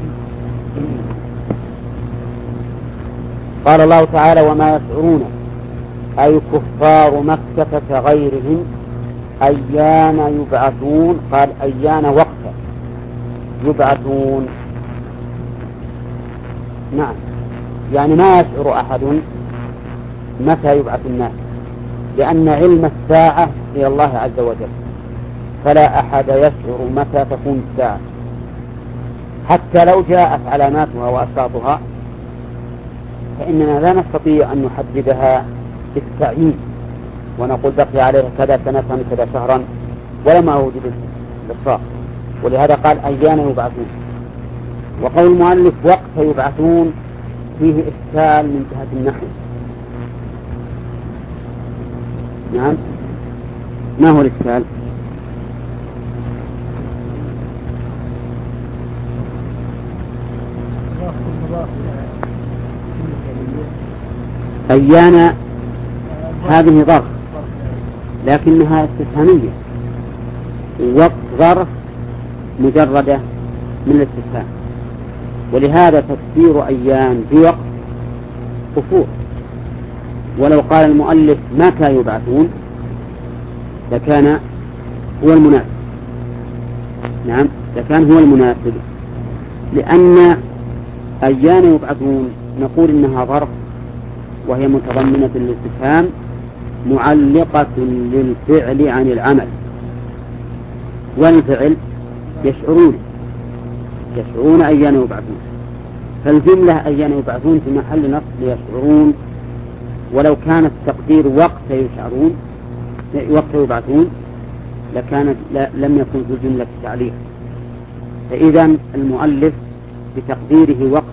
قال الله تعالى وما يشعرون أي كفار مكة كغيرهم أيان يبعثون. قال أيان وقتا يبعثون. نعم، يعني ما يشعر أحد متى يبعث الناس، لأن علم الساعة إلى الله عز وجل، فلا أحد يشعر متى تكون الساعة، حتى لو جاءت علاماتها وأشراطها فإننا لا نستطيع أن نحددها بالتعيين ونقول بقي عليه كذا سنة كذا شهرا، ولما وجد الإصرار. ولهذا قال أيان يبعثون. وقول المؤلف وقت يبعثون فيه إشكال من جهة النحو. نعم، ما هو الإشكال؟ أيان هذه ظرف لكنها استفهامية، وقت ظرف مجردة من الاستفهام، ولهذا تفسير أيان بوقت كفور. ولو قال المؤلف متى يبعثون لكان هو المناسب. نعم، لكان هو المناسب، لأن أيان يبعثون نقول إنها ظرف وهي متضمنة للاستفهام معلقة للفعل عن العمل، والفعل يشعرون أيان يبعثون، فالجملة أيان يبعثون في محل نصب يشعرون. ولو كان التقدير وقت يبعثون لكانت لم يكن في الجملة تعليق. فإذا المؤلف بتقديره وقت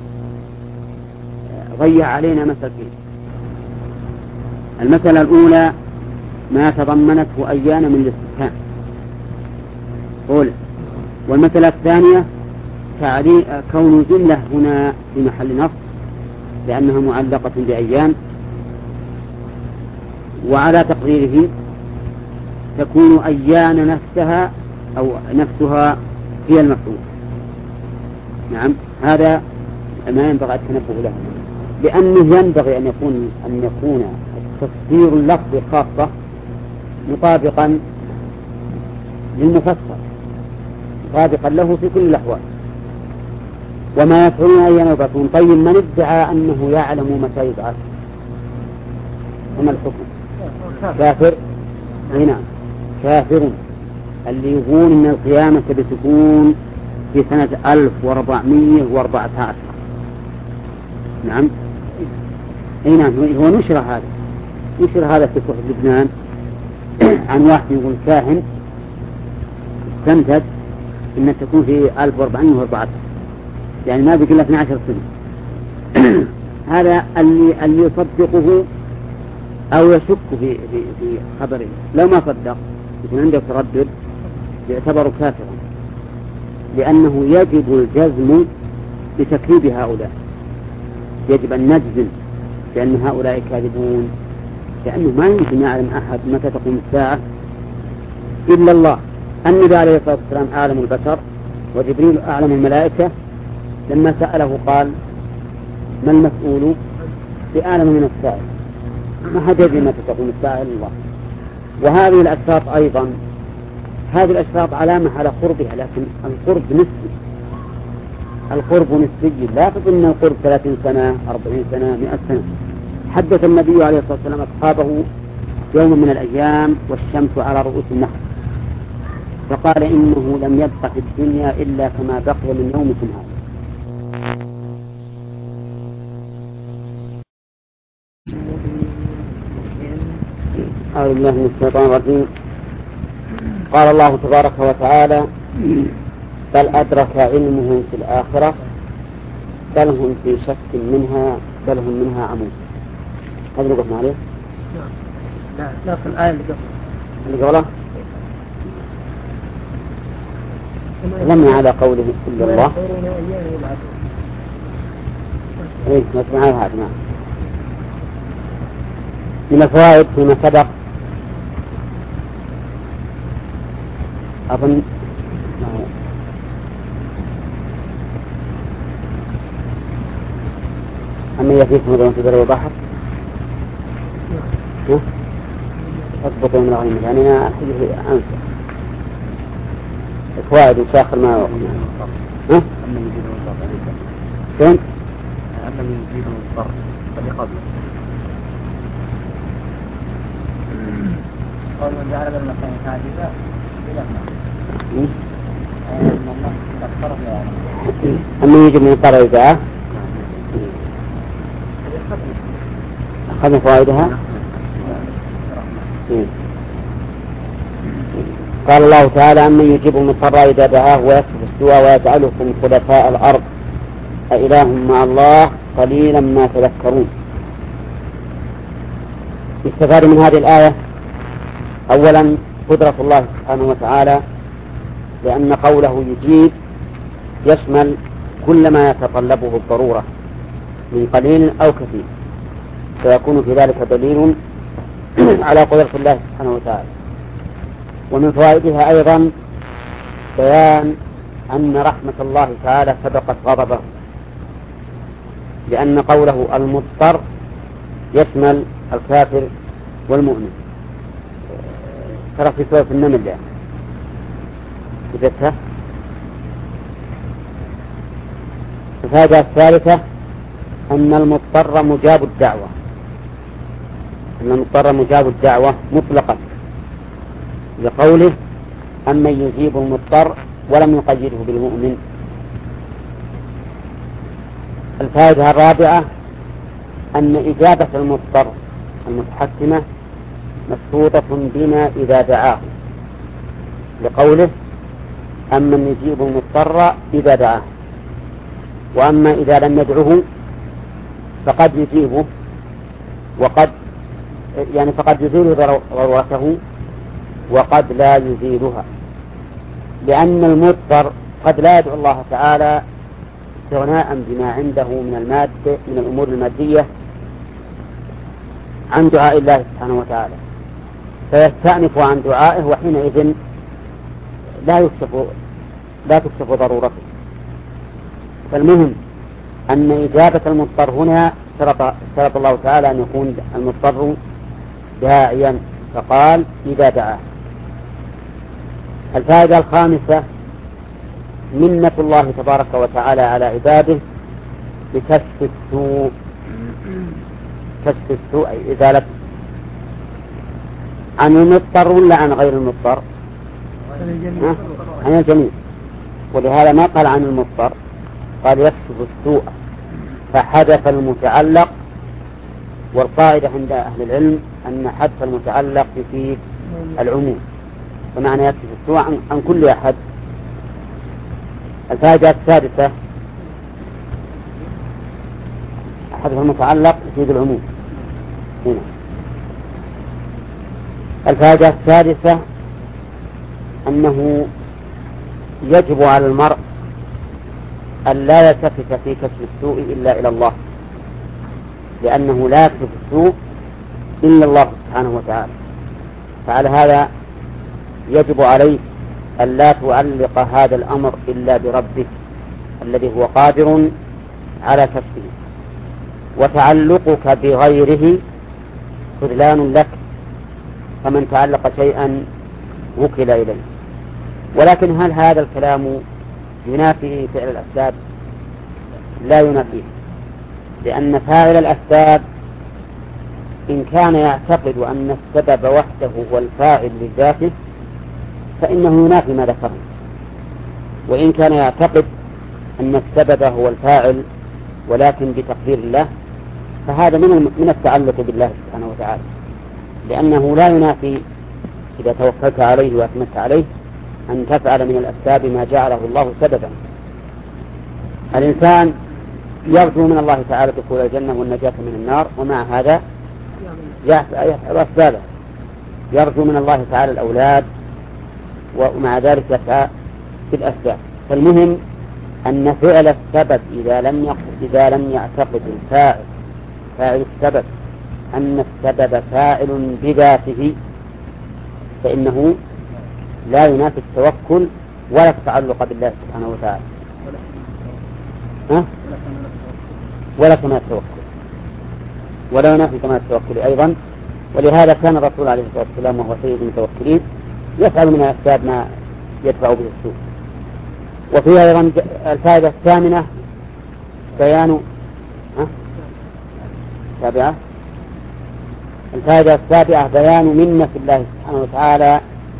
ضيع علينا مسألتين. المسألة الأولى ما تضمنته أيان من الاستفهام قول، والمسألة الثانية كون الجملة هنا في محل نصب لأنها معلقة بأيان، وعلى تقديره تكون أيان نفسها أو نفسها هي المفعول. نعم، هذا ما ينبغي التنبه له، لأنه ينبغي أن يكون تفسير اللفظ خاصة مطابقا للمفسر، مطابقا له في كل الأحوال. وما يفعلون أيان يبعثون. طيب، من ادعى أنه يعلم متى يبعث وما الحكم؟ كافر. هنا كافر اللي يقول إن القيامة بتكون في سنة 1414. نعم، نعم، هو نشر هذا في صحف لبنان عن واحد يقول كاهن استنتج إن تكون في 1414 يعني ما بقي إلا 12 سنة. هذا اللي يصدقه أو يشك في خبره. لو ما صدق يكون عنده تردد يعتبر كافرا، لأنه يجب الجزم بتكذيب هؤلاء. يجب أن نجزم بأن هؤلاء كاذبون، لأنه ما يمكن يعلم أحد متى تقوم الساعة إلا الله. النبي عليه الصلاة والسلام أعلم البشر، وجبريل أعلم الملائكة. لما سأله قال ما المسؤول بأعلم من السائل، ما حد يدري متى تقوم الساعة إلا الله. وهذه الأشراط أيضا، هذه الأشراط علامة على قربها، لكن القرب نسبي. القرب نسبي، لا تظن القرب 30 سنة 40 سنة 100 سنة. حدث النبي عليه الصلاة والسلام أصحابه يوم من الأيام والشمس على رؤوس النخل، فقال إنه لم يبق في الدنيا إلا كما بقي من يومكم هذا. أعوذ بالله من الشيطان الرجيم. قال الله تبارك وتعالى بل أدرك علمه في الآخرة بل هم في شك منها بل هم منها عمون. هذا اللي قلنا عليه؟ لا في الآية اللي قبله لم على قوله إلا الله. إيه نسمع هذا. نعم. من الفوائد فيما سبق أظن أما يفيكم دون البر والبحر أضبطوا من الغنم، يعني أنا أنسى الفوائد وشاخر ما ها؟ أما يجيب المضطر فين؟ أما يجيب المضطر فلي قبله قول من جعل المكان حاجزا أما يجب من الطرع إذا أخذنا فوائدها. قال الله تعالى أمن يجيب المضطر إذا دعاه ويكشف السوء ويجعلكم خلفاء الأرض أإله مع الله قليلا ما تذكرون. يستفاد من هذه الآية أولا قدرة الله سبحانه وتعالى، لأن قوله يجيب يشمل كل ما يتطلبه الضرورة من قليل أو كثير، فيكون في ذلك دليل على قدرة الله سبحانه وتعالى. ومن فوائدها أيضا بيان أن رحمة الله تعالى سبقت غضبه، لأن قوله المضطر يشمل الكافر والمؤمن. ترى في سورة النمل يعني وجدتها. الفائدة الثالثة أن المضطر مجاب الدعوة، أن المضطر مجاب الدعوة مطلقا، لقوله أمن يجيب المضطر ولم يقيده بالمؤمن. الفائدة الرابعة أن إجابة المضطر المتحكمة مشروطة بنا إذا دعاه، لقوله أمن يجيب المضطر إذا دعاه. وأما إذا لم يدعه فقد يجيبه، وقد يعني فقد يزيل ضرورته وقد لا يزيلها، لأن المضطر قد لا يدعو الله تعالى استغناء بما عنده من المادة من الأمور المادية عن دعاء الله سبحانه وتعالى، فيستأنف عن دعائه، وحينئذ لا تكشف ضرورته. فالمهم أن إجابة المضطر هنا شرط الله تعالى أن يكون المضطر داعيا، فقال إذا دعاه. الفائدة الخامسة منة الله تبارك وتعالى على عباده بكشف السوء، كشف السوء أي إزالته عن المضطر ولا عن غير المضطر؟ عن الجميع. ولهذا ما قال عن المضطر، قال يكشف السوء فحدث المتعلق. والقاعدة عند أهل العلم أن حدث المتعلق يفيد العموم، فمعنى يكشف السوء عن كل أحد الفائدة السادسة حذف المتعلق يفيد العموم. هنا الفائدة السادسة أنه يجب على المرء أن لا يلتفت في كشف السوء إلا إلى الله، لأنه لا يكشف السوء إلا الله سبحانه وتعالى. فعلى هذا يجب عليك أن لا تعلق هذا الأمر إلا بربك الذي هو قادر على كشفه، وتعلقك بغيره خذلان لك، فمن تعلق شيئا وكل إليه. ولكن هل هذا الكلام ينافي فعل الأسباب؟ لا ينافيه، لأن فاعل الأسباب إن كان يعتقد أن السبب وحده هو الفاعل لذاته فإنه ينافي ما ذكرنا، وإن كان يعتقد أن السبب هو الفاعل ولكن بتقدير الله فهذا من التعلق بالله سبحانه وتعالى، لأنه لا ينافي إذا توكلت عليه واعتمدت عليه أن تفعل من الأسباب ما جعله الله سببا. الإنسان يرجو من الله تعالى دخول الجنة والنجاة من النار، ومع هذا يفعل أسبابه، يرجو من الله تعالى الأولاد، ومع ذلك يسعى في الأسباب. فالمهم أن فعل السبب إذا لم يعتقد فاعل السبب أن السبب فاعل بذاته فإنه لا ينافي التوكل ولا التعلق بالله سبحانه وتعالى، ولا كمال التوكل، ولا ينافي كمال التوكل أيضا. ولهذا كان الرسول عليه الصلاة والسلام وهو سيد المتوكلين يفعل من الأسباب ما يدفع به السوء. وفيها أيضا الفائدة الثامنة بيان السابعة، الفائدة السابعة بيان منة الله سبحانه وتعالى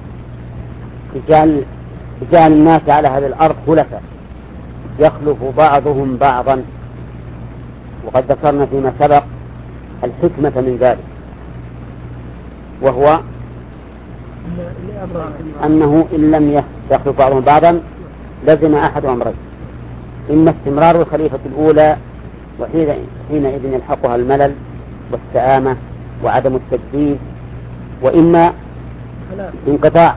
بجعل الناس على هذه الأرض خلفاء يخلف بعضهم بعضا. وقد ذكرنا فيما سبق الحكمة من ذلك، وهو أنه إن لم يخلف بعضهم بعضا لزم أحد أمرين: إما استمرار الخليفة الأولى وحينئذ يلحقها الملل والسآمة وعدم التجديد، وإما انقطاع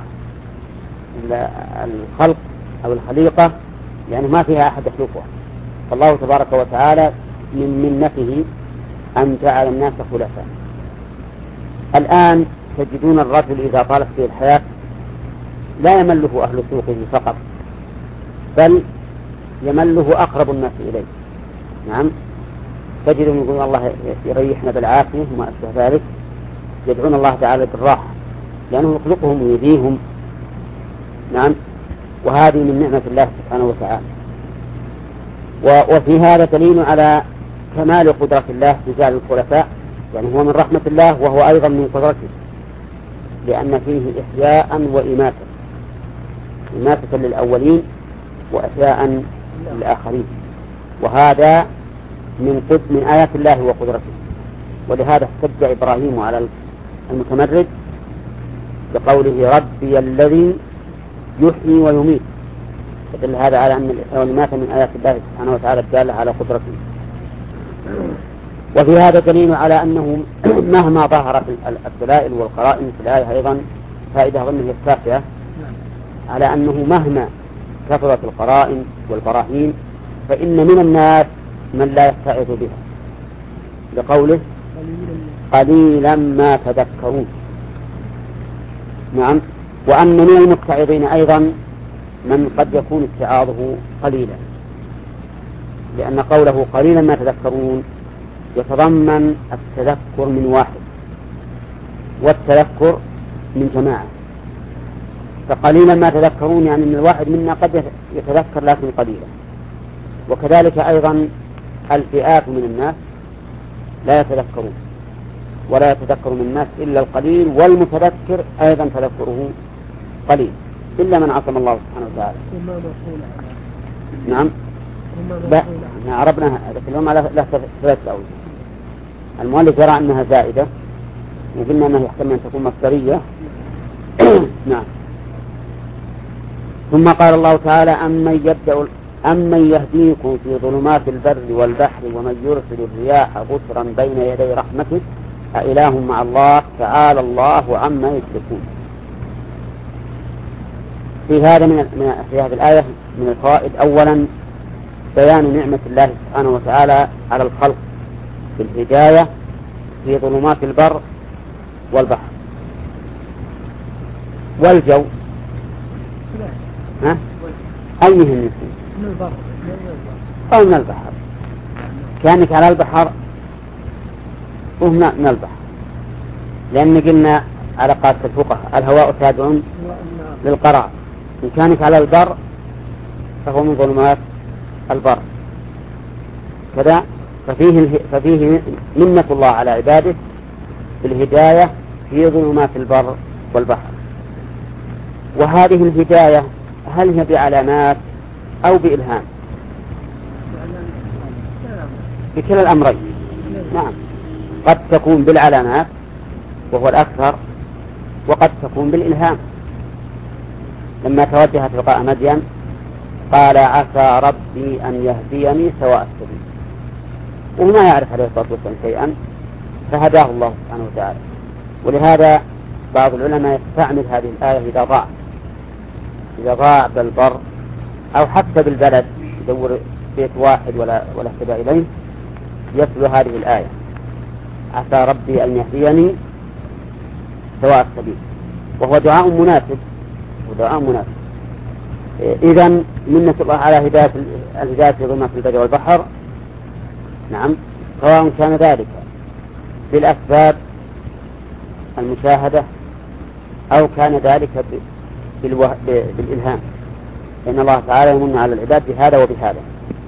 الخلق أو الخليقة يعني ما فيها أحد يخلفها. فالله تبارك وتعالى من منته أن جعل الناس خلفاء. الآن تجدون الرجل إذا طالت فيه الحياة لا يمله أهل سوقه فقط، بل يمله أقرب الناس إليه. نعم، تجدون يقولون الله يريحنا بالعافية وما أشبه ذلك، يدعون الله تعالى بالراحة لأنه يخلقهم ويديهم. نعم، وهذه من نعمة الله سبحانه وتعالى. وفي هذا دليل على كمال قدرة الله في جعل الخلفاء، يعني هو من رحمة الله وهو أيضا من قدرته، لأن فيه إحياء وإماتة، إماتة للأولين وإحياء للآخرين، وهذا من آيات الله وقدرته. ولهذا احتج إبراهيم على المتمرد بقوله ربي الذي يحيي ويميت، فدل هذا على أن الإحياء والإماتة من آيات الله سبحانه وتعالى الدالة على قدرته. وفي هذا دليل على أنه مهما ظهرت الدلائل والقرائن في الآية أيضا فائدة ظنه التاسعة على أنه مهما كثرت القرائن والبراهين فإن من الناس من لا يتعظ بها، لقوله قليلا ما تذكرون. نعم، وأن من المتعظين أيضا من قد يكون اتعاظه قليلا، لأن قوله قليلا ما تذكرون يتضمن التذكر من واحد والتذكر من جماعة. فقليلا ما تذكرون يعني أن الواحد منا قد يتذكر لكن قليلا. وكذلك أيضا الفئات من الناس لا يتذكرون، ولا يتذكر من الناس إلا القليل، والمتذكر أيضا تذكره قليل إلا من عصم الله سبحانه وتعالى. نعم، عربنا لكن هم على ثلاثة أوجه. المؤلف يرى أنها زائدة، وقلنا أنها يحتمل أن تكون مصدرية. نعم. ثم قال الله تعالى أمن يهديكم في ظلمات البر والبحر ومن يرسل الرياح بشرا بين يدي رحمته أإله مع الله تعالى الله عما يشركون. في هذه الآية من الفوائد: أولا بيان نعمة الله سبحانه وتعالى على الخلق بالهداية في ظلمات البر والبحر والجو. أيهم يكون؟ من البر أو من البحر، كأنك على البحر وهم من البحر، لأن قلنا على قاعدة الفقهاء الهواء تابع للقرار، إن كانك على البر فهو من ظلمات البر كذا. ففيه منة الله على عباده بالهداية في ظلمات البر والبحر. وهذه الهداية هل هي بعلامات أو بإلهام؟ بكلا الأمرين. نعم، قد تكون بالعلامات وهو الأكثر، وقد تكون بالإلهام. لما توجه تلقاء مدين قال عسى ربي أن يهديني سواء السبيل، وما يعرف عليه الصلاة والسلام شيئا فهداه الله سبحانه وتعالى. ولهذا بعض العلماء يستعمل هذه الآية إذا ضاع بالبر أو حتى بالبلد يدور بيت واحد ولا اهتدى إليه يتلو هذه الآية: عسى ربي أن يهديني سواء السبيل، وهو دعاء مناسب. إذن منة الله على الهداية في ظلمات البر والبحر، نعم، سواء كان ذلك بالأسباب المشاهدة أو كان ذلك بالإلهام، إن الله تعالى يمن على العباد بهذا وبهذا.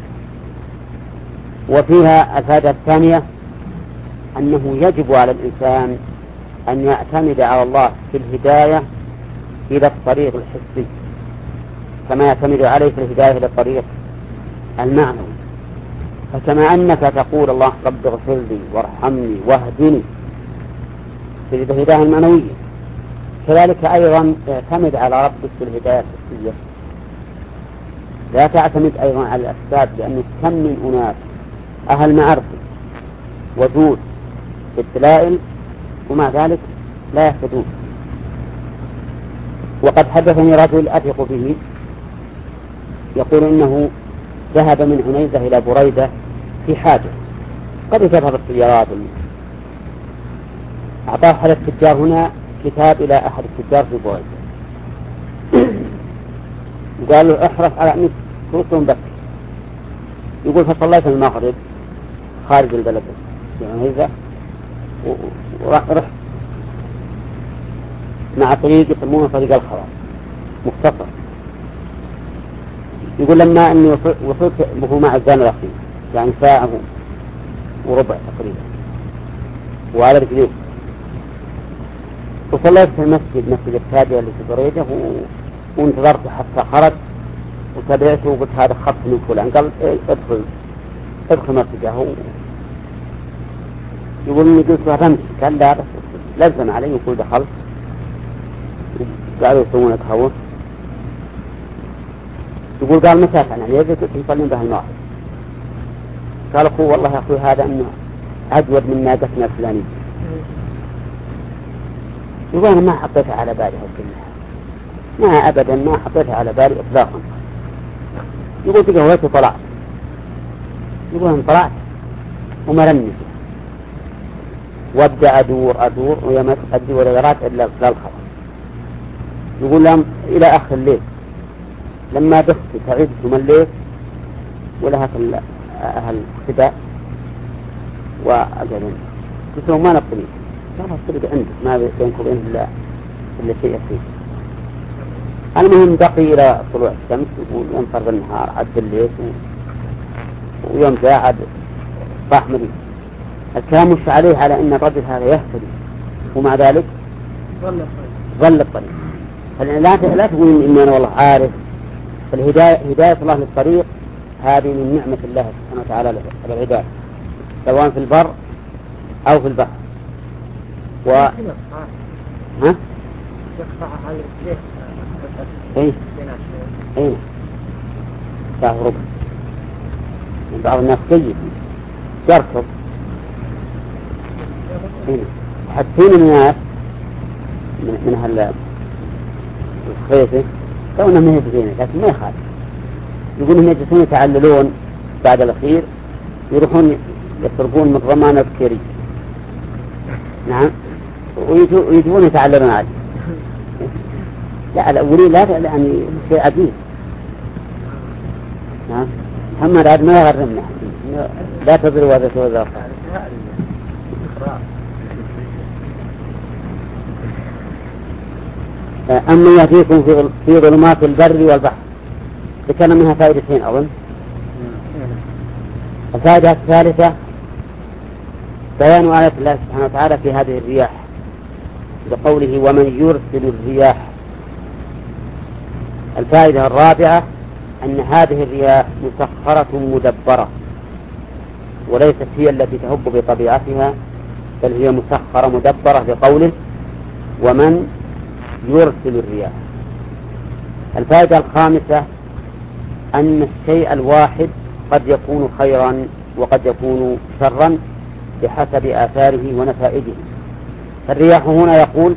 وفيها الفائدة الثانية أنه يجب على الإنسان أن يعتمد على الله في الهداية إلى الطريق الحسي كما يعتمد عليه في الهداية إلى الطريق المعنوي. فكما أنك تقول الله رب اغفر لي وارحمني واهدني في الهداية المعنوية، كذلك أيضا اعتمد على ربك في الهداية الحسية. لا تعتمد أيضا على الأسباب، لأنه كم من أناس أهل معرفة وجود في الدلائل ومع ذلك لا يهتدون. وقد حدثني رجل أثق به يقول إنه ذهب من عنيزة إلى بريدة في حاجة قد تذهب السيارات. أعطاه أحد التجار هنا كتاب إلى أحد التجار في بريدة وقال له احرص على أنك توصل بك. يقول فصليت المغرب خارج البلد في عنيزة ورحت مع طريق يسمونه طريق الخراب مختصر. يقول لما أني وصلت به مع الزان الأخير يعني ساعة وربع تقريبا وعلى رجليه، وصليت في المسجد مسجد التاجر اللي في بريدة وانتظرت حتى خرج وتابعته وقلت هذا خط من فلان. قال ادخل مسجده. يقول إني قلت له رمش، قال لا، بس لزم علي يقول دخلت. قالوا يسوون التهوى. يقول قال متى كان يعني يجب يصلون به المواقف. قال أخوه والله يا أخوي هذا أنه أجود من ناقتنا الفلانية. يقول أنا ما حطيتها على بالي هالكلمة، ما أبدا ما حطيتها على بالي إطلاقا. يقول تقهويت وطلعت. يقول أنا طلعت ومرني وابدأ أدور ويما تؤدي ودورات إلا الخبر. يقول لهم إلى آخر الليل لما دخت تعبت ومليت ولها أهل اختباء وأجلين. قلت لهم ما نبطلي، ما نبطلي عندك، ما بينك وبين إلا شيء يسير. المهم بقي إلى طلوع الشمس وينصرف النهار عد الليل ويوم جاء عد راح مدين. الكلام مش عليه على أن الرجل هذا يهتدي ومع ذلك ظل الطريق. لا تقول إني أنا والله عارف. هداية الله للطريق هذه من نعمة الله سبحانه وتعالى على العباد سواء في البر أو في البحر. ها؟ إيه؟ ساعة وربع. بعض الناس جيد يركض حتين الناس من الخيطة كونهم ما يبغينه لكن ما يخالف يقولون يجلسون يتعللون بعد الأخير يروحون يصرفون من ضمان الكيري نعم ويجبون يتعللون عليه لا الأولين لا يعني شيء عجيب نعم محمد عاد ما يغرمنا لا تضر وذا وذا أما يأتيكم في ظلمات البر والبحر ذكرنا منها فائدتين أظن. الفائدة الثالثة بيان آية الله سبحانه وتعالى في هذه الرياح بقوله ومن يرسل الرياح. الفائدة الرابعة أن هذه الرياح مسخرة مدبرة وليست هي التي تهب بطبيعتها بل هي مسخرة مدبرة بقوله ومن يرسل الرياح. الفائدة الخامسة أن الشيء الواحد قد يكون خيرا وقد يكون شرا بحسب آثاره ونتائجه. الرياح هنا يقول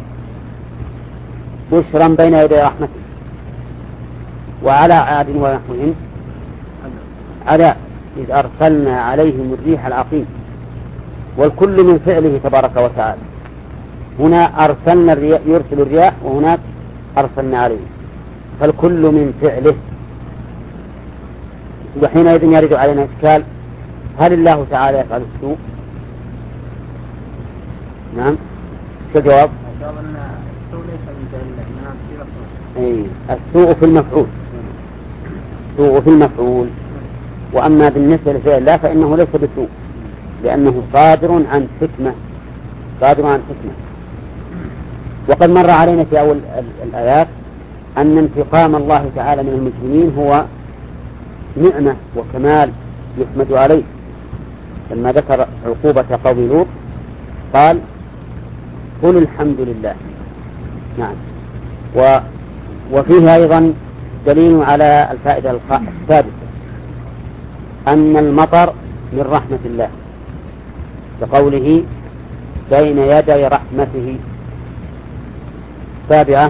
بشرا بين يدي رحمته وعلى عاد ونحوهم على إذ أرسلنا عليهم الريح العقيم والكل من فعله تبارك وتعالى. هنا أرسلنا يرسل الرياح وهناك أرسلنا عليهم فالكل من فعله. وحينئذ يرد علينا إشكال هل الله تعالى يفعل السوء؟ نعم كجواب السوء في المفعول السوء في المفعول وأما بالنسبة لفعل الله فإنه ليس بسوء لأنه صادر عن حكمة وقد مر علينا في أول الآيات أن انتقام الله تعالى من المجرمين هو نعمة وكمال يحمد عليه لما ذكر عقوبة قوم لوط قال قل الحمد لله. نعم وفيه أيضا دليل على الفائدة السادسة أن المطر من رحمة الله كقوله بين يدي رحمته. السابعة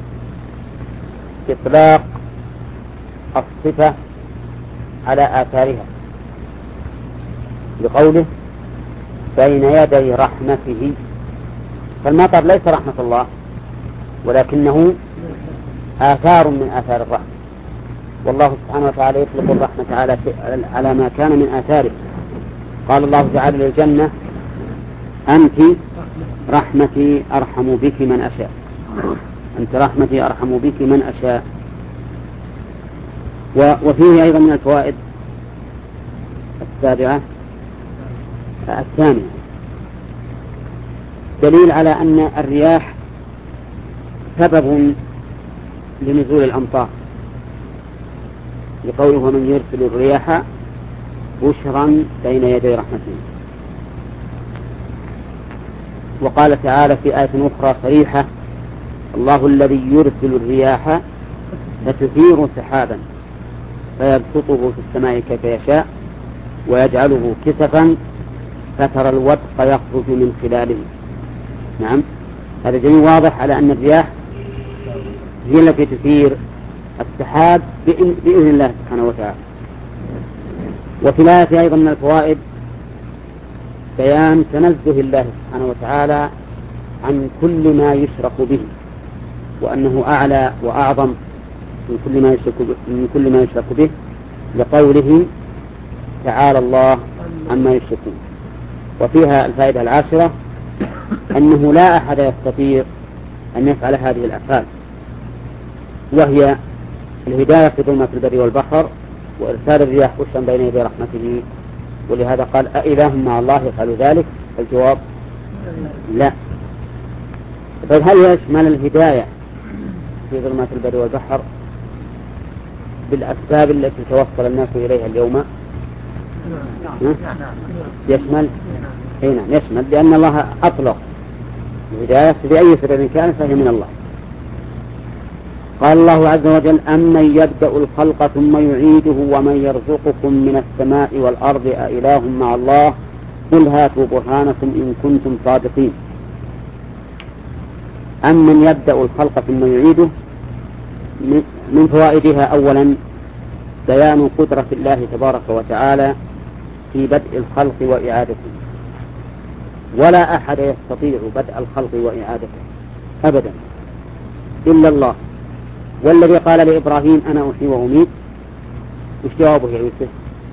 إطلاق الصفة على آثارها بقوله بين يدي رحمته فالمطر ليس رحمة الله ولكنه آثار من آثار الرحمة والله سبحانه وتعالى يطلق الرحمة على ما كان من آثاره. قال الله تعالى للجنة أنت رحمتي أرحم بك من أشاء أنت رحمتي أرحم بك من أشاء. وفيه أيضا من الفوائد السابعة الثانية دليل على أن الرياح سبب لنزول الأمطار لقوله ومن يرسل الرياح بشرا بين يدي رحمته. وقال تعالى في آية أخرى صريحة الله الذي يرسل الرياح فتثير سحابا فيبسطه في السماء كيف يشاء ويجعله كسفا فترى الودق يخرج من خلاله. نعم هذا دليل واضح على أن الرياح هي التي تثير السحاب بإذن الله سبحانه وتعالى. وفي الآية أيضا من الفوائد بيان تنزه الله سبحانه وتعالى عن كل ما يشرك به وأنه أعلى وأعظم من كل ما يشرك به لقوله تعالى الله عما يشركون. وفيها الفائدة العاشرة أنه لا أحد يستطيع أن يفعل هذه الأفعال وهي الهداية في ظلمة البر والبحر وإرسال الرياح بشرا بين يدي رحمته. ولهذا قال أإله مع الله يفعل ذلك؟ الجواب لا. طيب هل يشمل الهداية في ظلمات البر والبحر بالأسباب التي توصل الناس إليها اليوم؟ يشمل هنا يشمل لأن الله أطلق الهداية بأي سبب كانت فهي من الله. قال الله عز وجل أمن يبدأ الخلق ثم يعيده ومن يرزقكم من السماء والأرض أإله مع الله قل هاتوا برهانكم إن كنتم صادقين. أمن يبدأ الخلق ثم يعيده من فوائدها أولا بيان قدرة الله تبارك وتعالى في بدء الخلق وإعادته، ولا أحد يستطيع بدء الخلق وإعادته أبدا إلا الله. والذي قال لإبراهيم أنا أحيي وأميت وش جوابه يا يوسف؟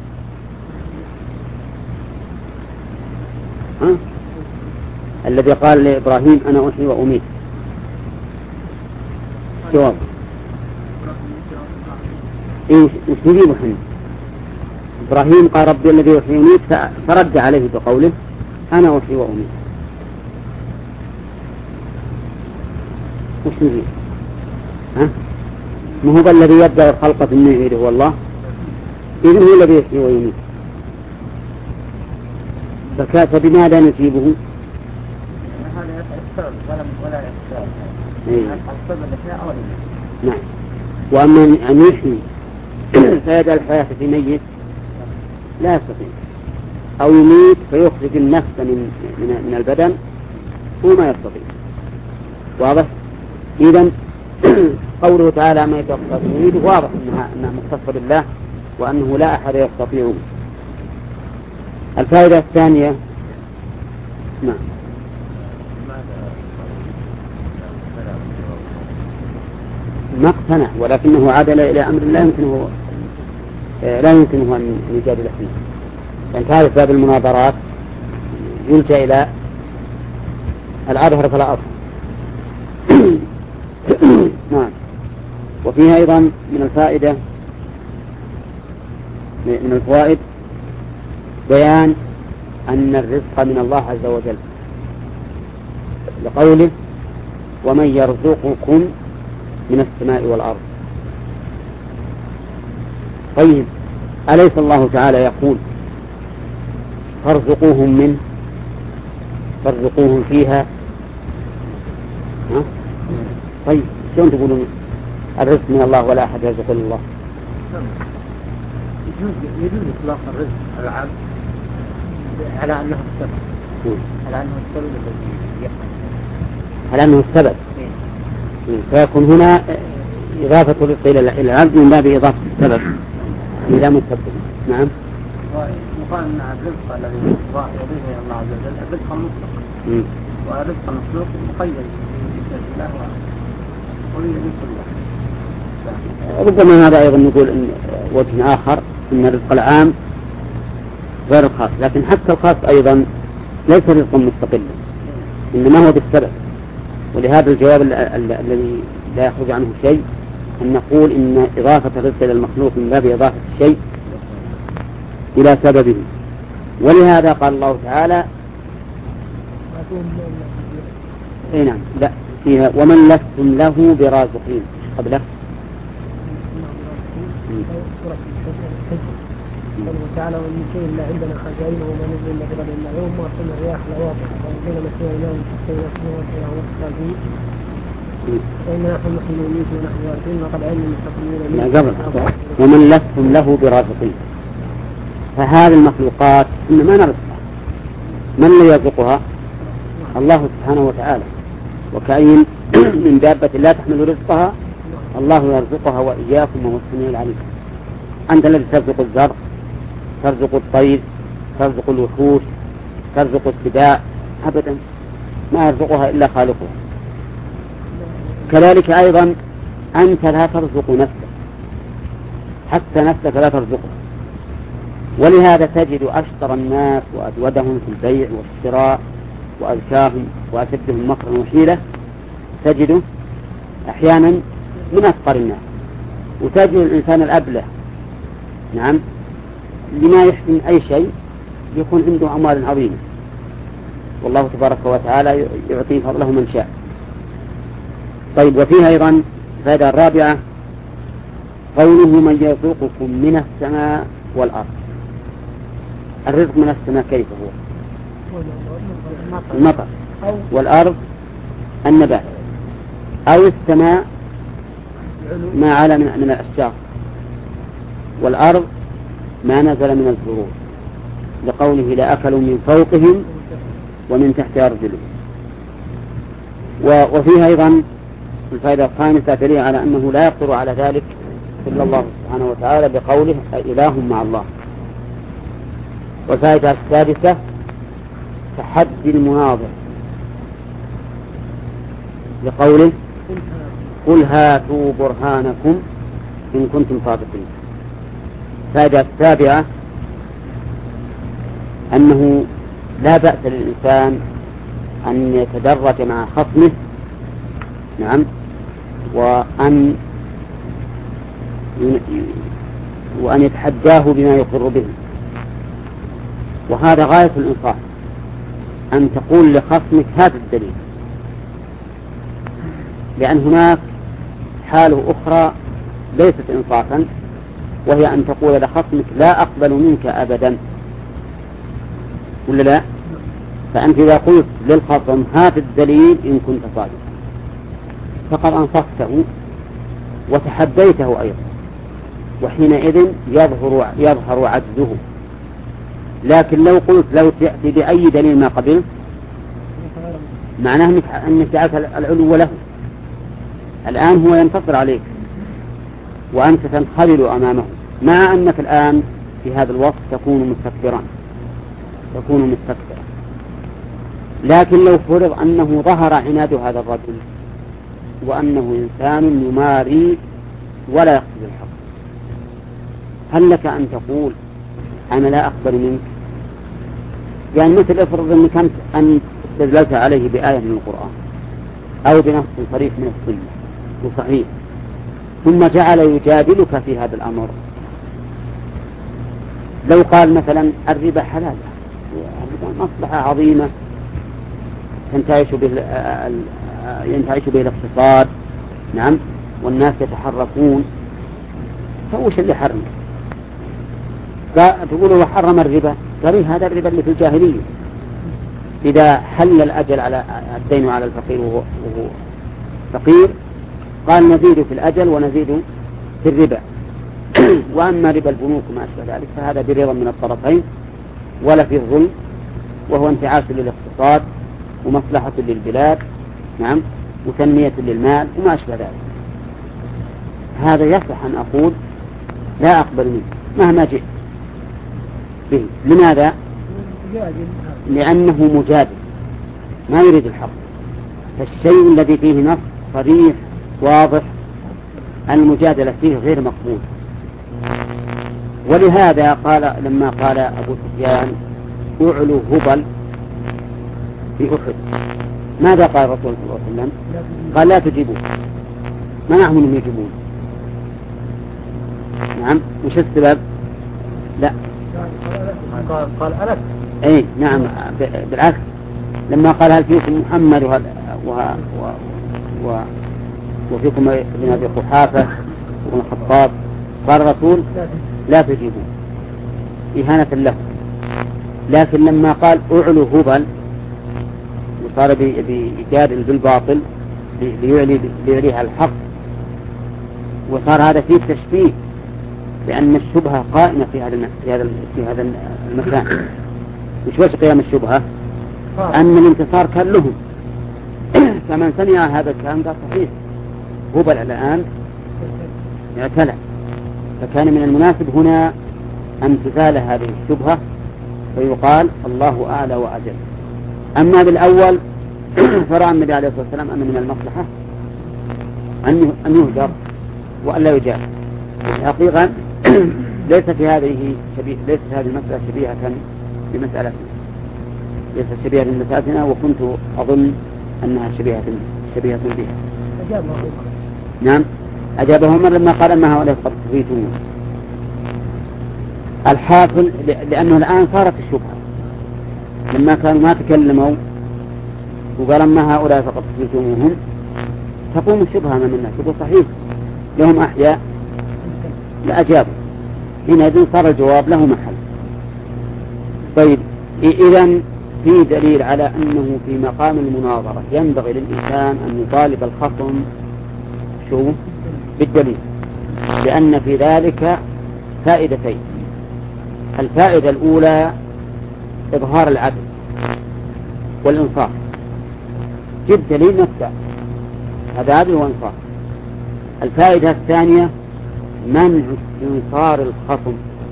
الذي قال لإبراهيم أنا أحيي وأميت جواب إيش نجيب محمد؟ إبراهيم قال ربي الذي يحيي ويميت فرد عليه بقوله أنا أحيي وأميت. وش نجيب؟ ما هو الذي يبدأ الخلق ثم يعيده هو الله، إذن هو الذي يحيي ويميت. فبماذا نجيبه؟ هذا يسأل ولا يسأل. نعم. وأما أن يحيي فيجعل الحياة في ميت لا يستطيع، أو يميت فيخرج النفس من البدن هو ما يستطيع. واضح؟ إذن قوله تعالى ما يتوقف يريد واضح أنها مختصة بالله وأنه لا أحد يستطيع. الفائدة الثانية نعم ما اقتنع ولكنه عدل إلى أمر لا يمكنه أن يجادل فيه. يعني تعرف باب المناظرات يلجأ إلى الأظهر فلا أظهر. نعم. وفيها أيضا من الفائدة من الفوائد بيان أن الرزق من الله عز وجل لقوله ومن يرزقكم من السماء والأرض. طيب أليس الله تعالى يقول فارزقوهم فارزقوهم فيها؟ طيب شلون تقولون الرزق من الله ولا أحد يرزق إلا الله؟ يجوز إطلاق الرزق العام على أنه السبب، على أنه السبب الذي يحصل، على أنه السبب. فيكون هنا إضافة الرزق إلى العبد من باب إضافة السبب إلى مسبب. نعم. وقال أن الرزق الذي يضيفه الله عز وجل الرزق المطلق، والرزق المخلوق مقيد بشرع الله وهي لكل واحد. ربما هذا أيضا نقول إن وجه آخر أن الرزق العام غير الخاص، لكن حتى الخاص أيضا ليس رزقا مستقلا إنما هو بالسبب. ولهذا الجواب الذي لا يخرج عنه شيء أن نقول إن إضافة الرزق إلى المخلوق من باب إضافة الشيء إلى سببه. ولهذا قال الله تعالى نعم لا فيها ومن لستم له برازقين قبله. قوله تعالى ومن شيء إلا عندنا خزائنه وما نزل إلا بقدر معلوم وأرسلنا الرياح لواقع وأنزلنا مسير اليوم حتى يسمع وسيرا والخازين فإن نحن نحن نميت ونحن وارثين وقد علم المستقيمين ومن لستم له برازقين. فهذه المخلوقات إنما نرزقها، من اللي يرزقها؟ الله سبحانه وتعالى. وكأين من دابة لا تحمل رزقها الله يرزقها وإياكم وهو السميع العليم. أنت الذي ترزق الزرع، ترزق الطير، ترزق الوحوش، ترزق السباع، أبدا ما يرزقها إلا خالقها. كذلك أيضا أنت لا ترزق نفسك، حتى نفسك لا ترزقها. ولهذا تجد أشطر الناس وأجودهم في البيع والشراء وأذكاهم وأشدهم مكرا وحيلة تجده أحيانا من أفقر الناس، وتجد الإنسان الأبله نعم لما يحسن أي شيء يكون عنده أموال عظيمة، والله تبارك وتعالى يعطي فضله من شاء. طيب وفيها أيضا فائدة الرابعة قوله من يرزقكم من السماء والأرض. الرزق من السماء كيف هو؟ المطر، والأرض النبات، أو السماء ما على من الأشجار، والأرض ما نزل من الزروع، لقوله لأكلوا من فوقهم ومن تحت أرجلهم. وفيها أيضا الفائدة الخامسة دليل على أنه لا يقدر على ذلك إلا الله سبحانه وتعالى بقوله إله مع الله. والفائدة السادسة تحدي المناظر لقوله قل هاتوا برهانكم إن كنتم صادقين. الفائدة السابعة أنه لا بأس للإنسان أن يتدرج مع خصمه، نعم، وأن يتحداه بما يقر به، وهذا غاية الإنصاف، أن تقول لخصمك هذا الدليل، لأن هناك حاله أخرى ليست إنصافا، وهي أن تقول لخصمك لا أقبل منك أبدا، ولا لا؟ فأنت إذا قلت للخصم هذا الدليل إن كنت صادقا فقد أنصفته وتحديته أيضا، وحينئذ يظهر عجزه. لكن لو قلت لو تأتي بأي دليل ما قبلت، معناه أنك جعلت العلو له. الآن هو ينتصر عليك وأنت تنخذل أمامه، مع أنك الآن في هذا الوصف تكون مستكبرا. لكن لو فرض أنه ظهر عناد هذا الرجل وأنه إنسان يماري ولا يقصد الحق، هل لك أن تقول أنا لا أقبل منك؟ يعني مثل افرض أنك أن استدللت عليه بآية من القرآن أو بنص صريح من السنة وصحيح، ثم جعل يجادلك في هذا الأمر. لو قال مثلا الربا حلال، مصلحة عظيمة ينتعش به الاقتصاد، نعم، والناس يتحركون، فوش اللي حرم؟ تقولوا وحرم الربا، قال هذا الربا اللي في الجاهلية، إذا حل الأجل على الدين على الفقير وهو فقير قال نزيد في الأجل ونزيد في الربا. وأما ربا البنوك وما أشبه ذلك فهذا برضا من الطرفين ولا في الظلم، وهو انتعاش للاقتصاد ومصلحة للبلاد، نعم، وتنمية للمال وما أشبه ذلك. هذا يصح أن أقول لا أقبل منه مهما جئت به. لماذا؟ لأنه مجادل ما يريد الحق، فالشيء الذي فيه نص صريح واضح المجادلة فيه غير مقبول. ولهذا قال لما قال أبو سفيان أعلو هبل في أحد، ماذا قال الرسول صلى الله عليه وسلم؟ قال لا تجيبون، منعهم أن يجيبون. نعم، وش السبب؟ لا قال ألك. أي نعم، بالعكس لما قال هل فيكم محمد وفيكم ابن أبي قحافة وابن الخطاب، قال الرسول لا تجيبوا إهانة له. لكن لما قال أعلو هبل وصار بيجادل بالباطل ليعليها الحق، وصار هذا فيه تشبيه، لأن الشبهة قائمة في هذا المكان. وش قيام الشبهة؟ أن الانتصار كان لهم. فمن سمع هذا الكلام ده صحيح، هبل الآن اعتلى، فكان من المناسب هنا أن تزال هذه الشبهة ويقال الله أعلى وأجل. أما بالأول فرأى النبي عليه الصلاة والسلام أن من المصلحة أن يهجر وأن لا يجاب. الحقيقة ليس في هذه المسألة شبيهة بمسألتنا، ليست شبيهة بمسألتنا، وكنت أظن أنها شبيهة بها. نعم، أجابه عمر لما قال أما هؤلاء قد كفيتم. الحاصل لأنه الآن صارت الشبهة، لما كانوا ما تكلموا وقال أما هؤلاء فقد كفيتموهم تقوم الشبهة من الناس، يقول صحيح لهم أحياء لأجابوا، حينئذ صار الجواب له محل. طيب، إذن في دليل على أنه في مقام المناظرة ينبغي للإنسان أن يطالب الخصم بالدليل، لأن في ذلك فائدتين. الفائدة الأولى إظهار العدل والإنصاف، جد دليل نفسه، هذا عدل وإنصاف. الفائدة الثانية منع استنصار الخصم،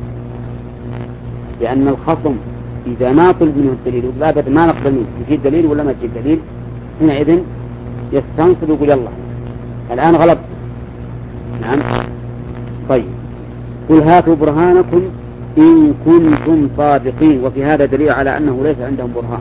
لأن الخصم إذا ما طلب منه الدليل لا بد ما نقبل منه تجيب دليل ولا ما تجيب دليل، حينئذ يستنصر ويقول يلا الآن غلط. نعم. طيب قل هاتوا برهانكم إن كنتم صادقين، وفي هذا دليل على أنه ليس عندهم برهان،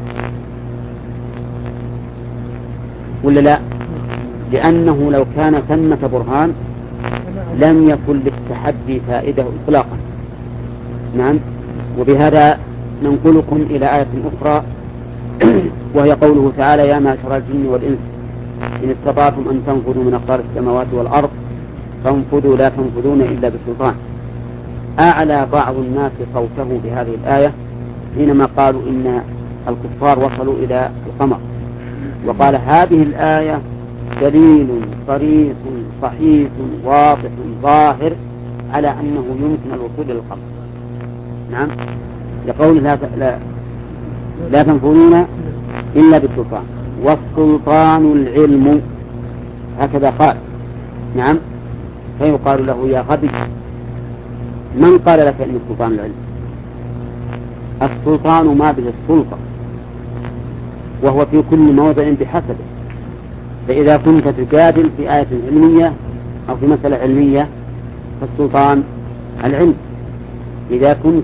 ولا لا؟ لأنه لو كان ثمة برهان لم يكن للتحدي فائدة إطلاقا. نعم. وبهذا ننقلكم إلى آية أخرى وهي قوله تعالى يا معشر الجن والإنس إن استطعتم أن تنفذوا من أقطار السماوات والأرض فانفذوا لا تنفذون إلا بسلطان. أعلى بعض الناس صوته بهذه الآية حينما قالوا إن الكفار وصلوا إلى القمر، وقال هذه الآية دليل صريح صحيح واضح ظاهر على أنه يمكن الوصول إلى القمر. نعم. لقول لا تنفذون إلا بسلطان، والسلطان العلم، هكذا قال. نعم. فيقال له يا غبي من قال لك إن السلطان العلم؟ السلطان ما به السلطة، وهو في كل موضع بحسبه. فإذا كنت تجادل في آية علمية أو في مسألة علمية فالسلطان العلم. إذا كنت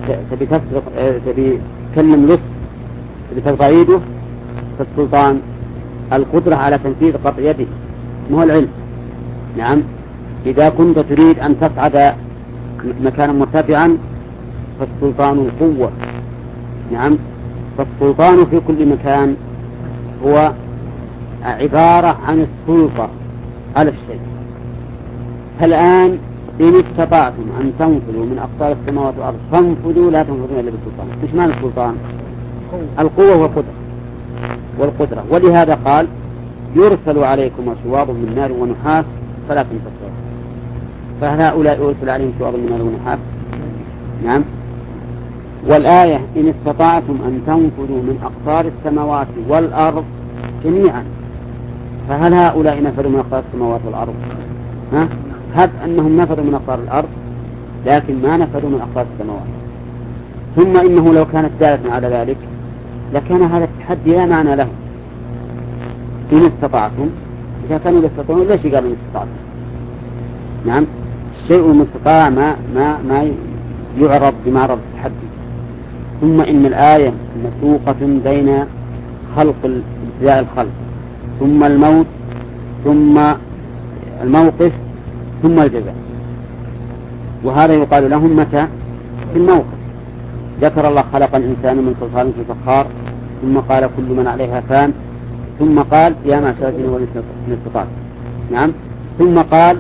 تبي تكلم لص بتقطع يده فالسلطان القدرة على تنفيذ قطع يده ما هو العلم. نعم. إذا كنت تريد أن تصعد مكانا مرتفعا فالسلطان القوة. نعم. فالسلطان في كل مكان هو عبارة عن السلطة على الشيء. فالآن إن استطعتم أن تنفذوا من أقطار السماوات والأرض فانفذوا لا تنفذون إلا بالسلطان. إيش معنى السلطان؟ القوة والقدرة. ولهذا قال يرسل عليكم شواظ من نار ونحاس فلا تنتصرون. فهؤلاء يرسل عليهم شواظ من نار ونحاس. نعم. والآية إن استطعتم أن تنفذوا من أقطار السماوات والأرض جميعا، فهل هؤلاء نفذوا من أقطار السماوات والأرض؟ هب أنهم نفذوا من أقطار الأرض لكن ما نفذوا من أقطار السماوات. ثم إنه لو كانت دالة على ذلك لكان هذا التحدي لا معنى له. إن استطعتم، إذا كانوا يستطيعون ليش قالوا إن استطعتم؟ نعم. الشيء المستطاع ما يعرض بمعرض التحدي. ثم إن الآية مسوقة بين خلق ابتداء الخلق ثم الموت ثم الموقف ثم الجزاء، وهذا يقال لهم متى؟ في الموقف. ذكر الله خلق الإنسان من صلصال كالفخار ثم قال كل من عليها فان ثم قال يا معشر الجن والإنس إن استطعتم. نعم. ثم قال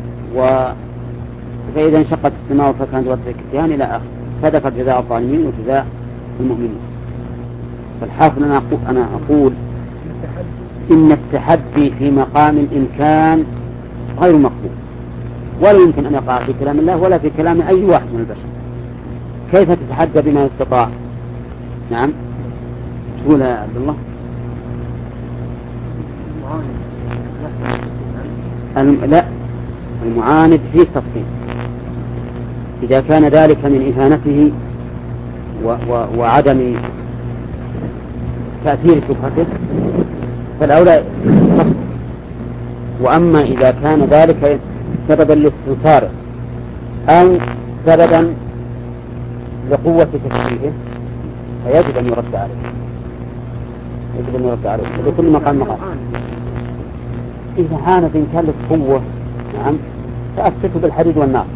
فإذا انشقت السماء فكانت وردة كالدهان إلى آخر، فذكر جزاء الظالمين وجزاء المؤمنين. فالحاصل أنا أقول إن التحدي في مقام الإمكان غير مقبول، ولا يمكن أن يقع في كلام الله ولا في كلام أي واحد من البشر. كيف تتحدى بما يستطاع؟ نعم. تقول يا عبد الله. لا، المعاند فيه تفصيل. إذا كان ذلك من إهانته وعدم تأثير شبهته فالأولى تصبر. وأما إذا كان ذلك سببا لاستنصاره أو سببا لقوة تكفيره فيجب أن يرد عليه. بكل مقام. إذا عانت إن كان له قوة نعم فأسكته بالحديد والنار،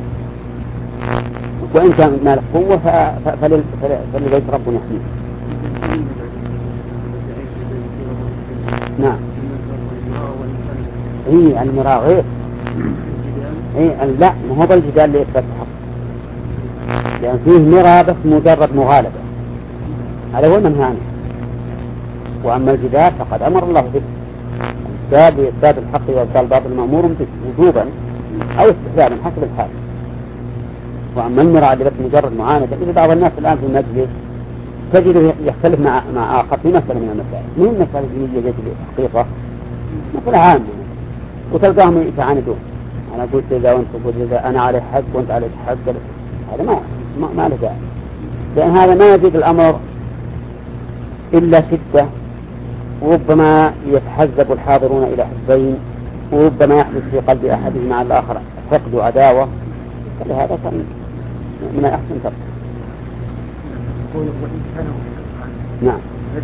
وإن كان ما له قوة فللبيت رب يحميه. نعم. هي المراء غير. لا، ما هو الجدال لإثبات الحق، لأن فيه مرأة بس مجرد مغالبة، هذا هو المنهي عنه. وأما الجدال فقد أمر الله به الاستحباب بإثبات الحق وإبطال الباطل مأمور وجوبا أو استحبابا حسب الحال. وأما المراد بس مجرد معاندة، إذا بعض الناس الآن في المجلس تجده يختلف مع آخر في مسألة من المسائل، مو مسألة دينية جت الحقيقة، مسألة عامة، وتلقاهم يتعاندون. أنا قلت إذا وأنت قلت إذا أنا عليه حق وأنت عليك حق، هذا ما له داعي، لأن هذا ما يزيد الأمر إلا شدة، وربما يتحزب الحاضرون إلى حزبين، وربما يحدث في قلب أحدهم مع الآخر حقد وعداوة. فلهذا كان من الأحسن ترك. نعم.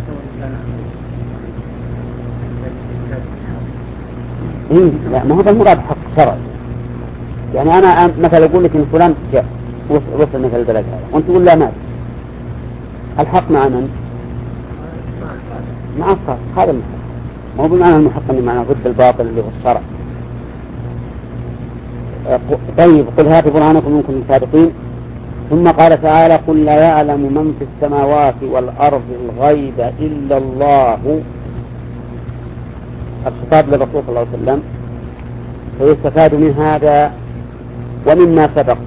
إيه لا، ما هو المراد حق شرعي. يعني أنا مثلا أقول لك إن فلان جاء وصل مثل البلد هذا وأنت تقول لا مات، الحق مع من؟ مع الصالح. هذا المحق، ما هو بمعنى المحق أنه معنى ضد الباطل اللي هو الشرع. طيب قل هاتوا برهانكم إن كنتم صادقين. ثم قال تعالى قل لا يعلم من في السماوات والأرض الغيب إلا الله. الخطاب للرسول صلى الله عليه وسلم. فيستفاد من هذا ومما سبق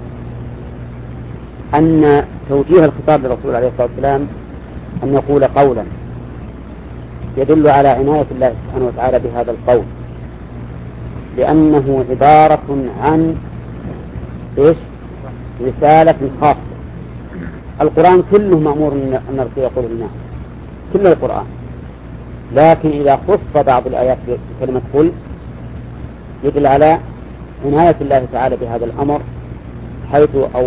أن توجيه الخطاب للرسول عليه الصلاة والسلام أن يقول قولا يدل على عناية الله سبحانه وتعالى بهذا القول، لأنه عبارة عن رسالة خاصة. القرآن كله مأمور أن الرسول يقول للناس، كل القرآن، لكن إذا خص بعض الآيات بكلمة قل يدل على عناية الله تعالى بهذا الأمر، حيث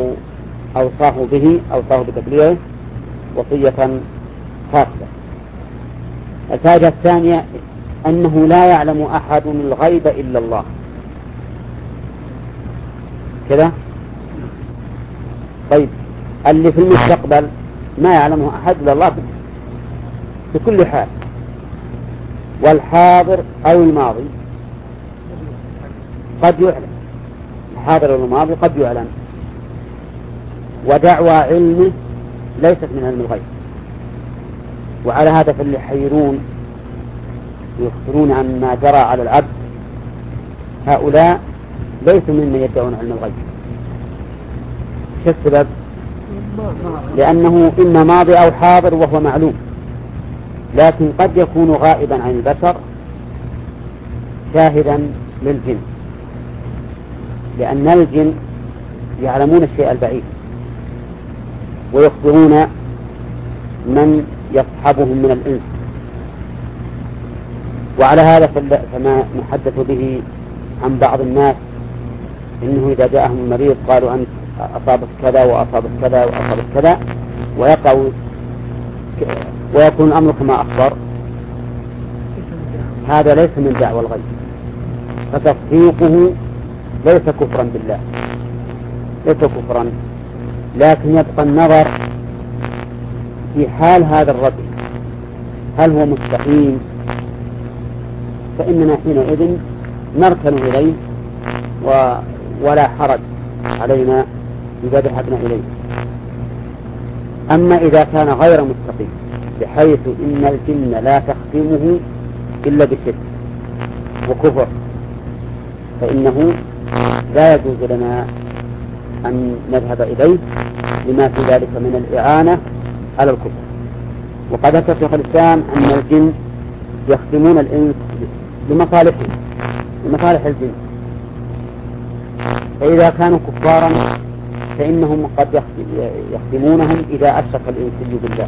أوصاه بتبليغه وصية خاصة. الفائدة الثانية أنه لا يعلم أحد الغيب إلا الله. كذا؟ طيب اللي في المستقبل ما يعلمه أحد إلا الله في كل حال، والحاضر أو الماضي قد يعلم، الحاضر أو الماضي قد يعلم، ودعوى علمه ليست من علم الغيب. وعلى هذا فاللي يحيرون يخبرون عن ما جرى على العبد هؤلاء ليسوا ممن يدعون علم الغيب. شو السبب؟ لأنه إما ماضي أو حاضر وهو معلوم، لكن قد يكون غائبا عن البشر شاهدا للجن، لأن الجن يعلمون الشيء البعيد ويخبرون من يصحبهم من الإنس. وعلى هذا فما نحدث به عن بعض الناس إنه إذا جاءهم المريض قالوا أنت أصابت كذا وأصابت كذا وأصابت كذا، ويكون الأمر كما أخبر، هذا ليس من دعوى الغيب، فتصديقه ليس كفرا بالله، ليس كفرا، لكن يبقى النظر في حال هذا الرجل هل هو مستقيم، فإننا حينئذ نركن إليه ولا حرج علينا إذا ذهبنا إليه. أما إذا كان غير مستقيم بحيث إن الجن لا تختمه إلا بشرك وكفر، فإنه لا يجوز لنا أن نذهب إليه لما في ذلك من الإعانة على الكفر. وقد ذكر شيخ الإسلام أن الجن يختمون الإنس لمصالحهم، لمصالح الجن، فإذا كانوا كفارا فإنهم قد يختمونهم إذا أشرك الإنسي بالله.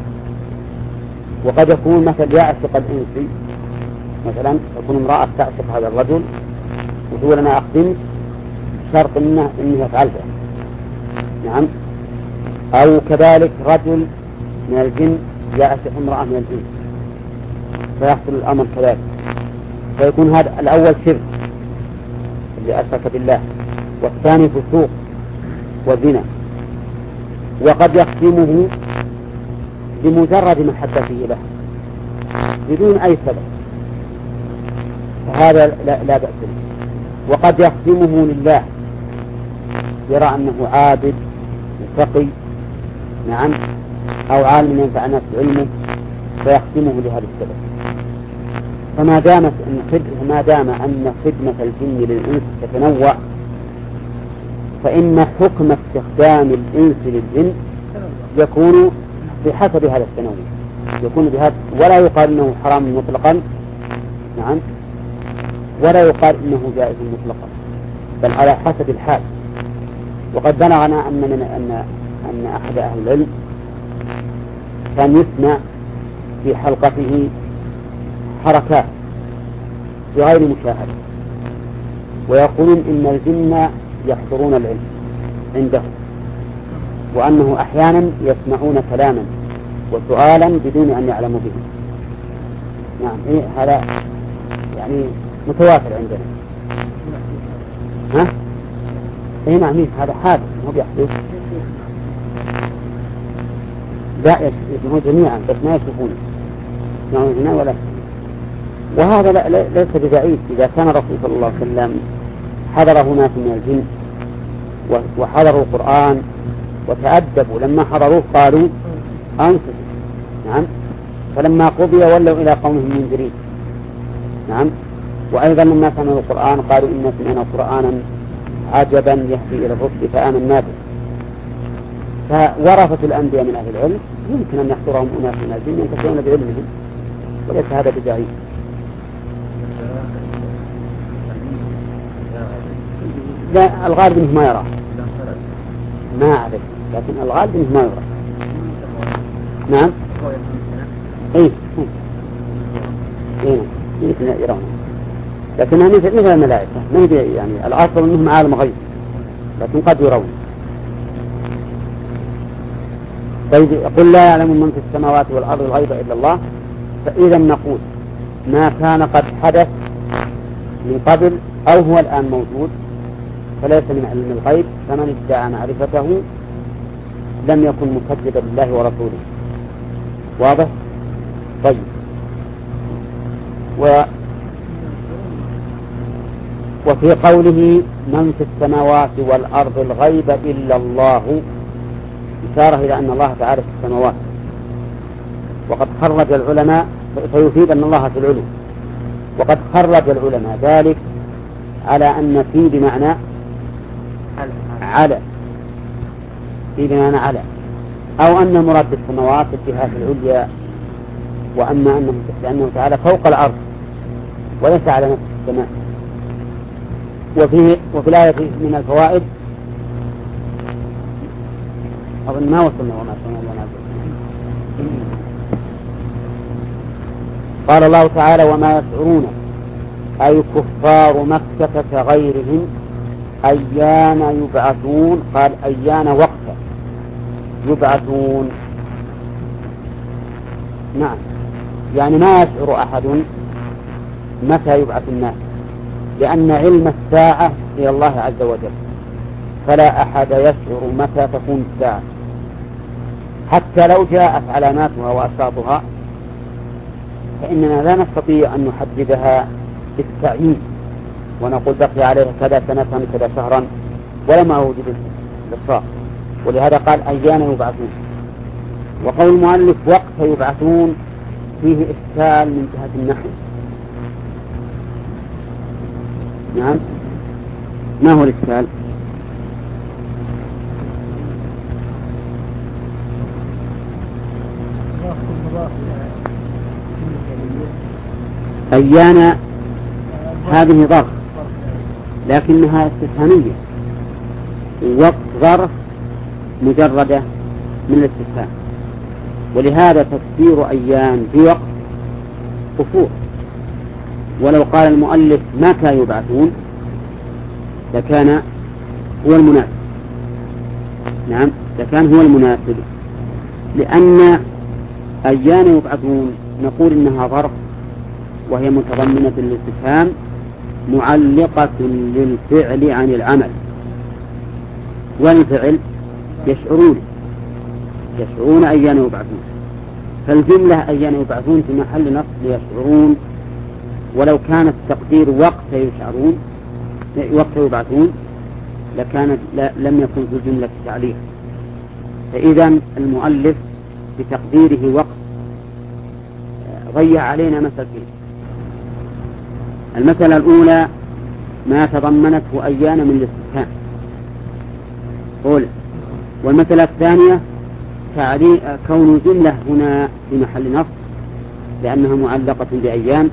وقد يكون مثل يعشق الإنسي، مثلا تكون امرأة تعشق هذا الرجل وتقول أنا أخدمت شرط إنه يفعلها، نعم. أو كذلك رجل من الجن يعشق امرأة من الجن فيحصل الأمر كذلك، فيكون هذا الأول شرك اللي أشرك بالله، والثاني فسوق وزنا. وقد يختمه بمجرد محبته له بدون أي سبب، فهذا لا بأس به. وقد يختمه لله، يرى أنه عابد وتقي، نعم، أو عالم ينفع الناس بعلمه فيختمه لهذا السبب. فما دام أن خدمة الجن للإنس تتنوع، فإن حكم استخدام الإنس للجن يكون بحسب هذا التنوع، يكون بهذا، ولا يقال إنه حرام مطلقا، نعم، ولا يقال إنه جائز مطلقا، بل على حسب الحال. وقد بلغنا أن أحد أهل العلم كان يسمع في حلقته حركات بغير مشاهدة، ويقولون إن الجن يحضرون العلم عنده، وأنه أحيانا يسمعون كلاما وسؤالا بدون أن يعلموا به. نعم، إيه هذا يعني متواتر عندنا. ها؟ إيه نعم، هذا حادث مو بيحدث. لا يسمعون جميعا بس ما يشوفونه، يسمعون هنا ولا. وهذا ليس ببعيد إذا كان الرسول صلى الله عليه وسلم حضره ناس من الجن وحضروا القرآن وتأدبوا، لما حضروه قالوا أنصتوا، نعم، فلما قضي ولوا إلى قومهم منذرين، نعم. وأيضا لما سمعوا القرآن قالوا إن سمعنا قرآنا عجبا يهدي إلى الرشد فآمنا به. فورثة الأنبياء من أهل العلم يمكن أن يحضرهم أناس من الجن ينتفعون بعلمهم، وليس هذا ببعيد. لا، الغالب انه ما يراه، ما أعرف، لكن الغالب انه ما يراه. نعم، ايه يمكن يرونه، لكنها مثل الملائكة، ما هي يعني الأصل انهم عالم غيب، لكن قد يرون. طيب، قل لا يعلم من في السماوات والأرض الغيب إلا الله، فإذا نقول ما كان قد حدث من قبل أو هو الآن موجود فليس من علم الغيب، فمن ادعى معرفته لم يكن مكذبا لله ورسوله. واضح؟ طيب، وفي قوله من في السماوات والأرض الغيب إلا الله إشارة إلى أن الله تعالى في السماوات، وقد خرج العلماء، فيفيد أن الله في العلو، وقد خرج العلماء ذلك على أن في بمعنى على، في بمعنى على، أو أن المراد بالسماوات الجهات العليا، وأما أنه تعالى فوق الأرض وليس على نفس السماء. وفي الآية من الفوائد أظن ما وصلنا وما سمعنا. قال الله تعالى وما يشعرون أي كفار مكة كغيرهم أيان يبعثون، قال أيان وقتا يبعثون. نعم، يعني ما يشعر أحد متى يبعث الناس، لأن علم الساعة إلى الله عز وجل، فلا أحد يشعر متى تكون الساعة، حتى لو جاءت علاماتها وأشراطها فإننا لا نستطيع أن نحددها بالتعيين ونقول بقي عليها كذا سنة كذا شهرا، ولا ما وجد الإصرار. ولهذا قال أيان يبعثون. وقول المؤلف وقت يبعثون فيه إشكال من جهة النحو. نعم، ما هو الإشكال؟ أيان هذه ظرف لكنها استفهامية، وقت ظرف مجردة من الاستفهام، ولهذا تفسير أيان بوقت كفور. ولو قال المؤلف متى يبعثون لكان هو المناسب. نعم، لكان هو المناسب، لأن أيان يبعثون نقول إنها ظرف وهي متضمنة للاستفهام معلقة للفعل عن العمل، والفعل يشعرون أيان يبعثون، فالجملة أيان يبعثون في محل نصب يشعرون. ولو كان التقدير وقت يبعثون لكانت لم يكن في الجملة تعليق. فإذا المؤلف بتقديره وقت ضيع علينا مسألتين. المسألة الأولى ما تضمنته أيان من الاستثناء أولى. والمسألة الثانية كون جملة هنا في محل نصب لأنها معلقة بأيام،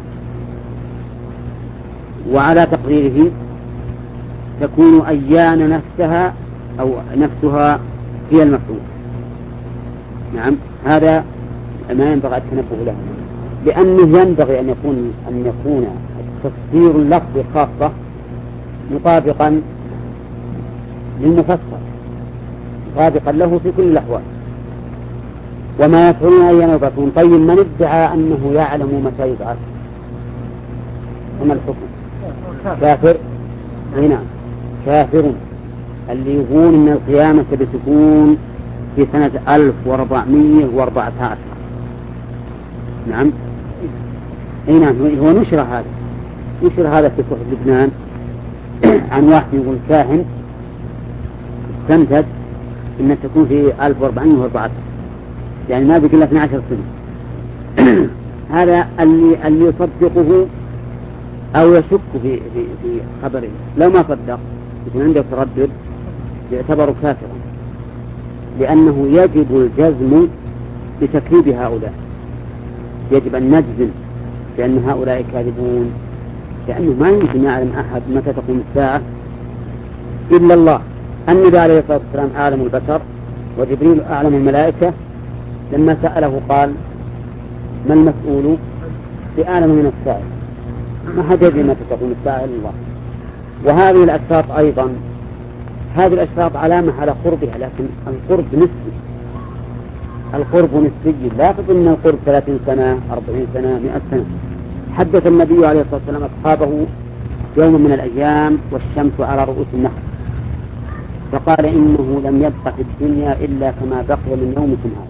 وعلى تقديره تكون أيان نفسها أو نفسها هي المفعول. نعم، هذا ما ينبغي التنبه له، لأنه ينبغي أن يكون تفسير اللفظ خاصة مطابقا للمفسر، مطابقا له في كل الأحوال. وما يفعلون أيام يبعثون. طيب من ادعى أنه يعلم متى يبعث وما الحكم؟ كافر. هنا كافر اللي يقول إن القيامة بتكون في سنة 1414. نعم، هنا هو نشر هذا في صحف لبنان عن واحد يقول كاهن استنتج إن تكون في 1414، يعني ما بيقول 12 سنة. هذا اللي يصدقه أو يشك في خبره. لو ما صدق يكون عنده تردد يعتبر كافرا، لأنه يجب الجزم بتكذيب هؤلاء. يجب أن نجزم بأن هؤلاء كاذبون، لأنه ما يمكن يعلم أحد متى تقوم الساعة إلا الله. النبي عليه الصلاة والسلام أعلم البشر، وجبريل أعلم الملائكة. لما سأله قال ما المسؤول بأعلم من السائل، ما حد يدري متى تقوم الساعة إلا الله. وهذه الأشراط أيضا، هذه الأشراط علامة على قربها، لكن القرب نسبي. القرب نسبي، لا تظن أن القرب 30 سنة 40 سنة 100 سنة. حدث النبي عليه الصلاة والسلام أصحابه يوم من الأيام والشمس على رؤوس النخل، فقال إنه لم يبق في الدنيا إلا كما بقي من يومكم هذا.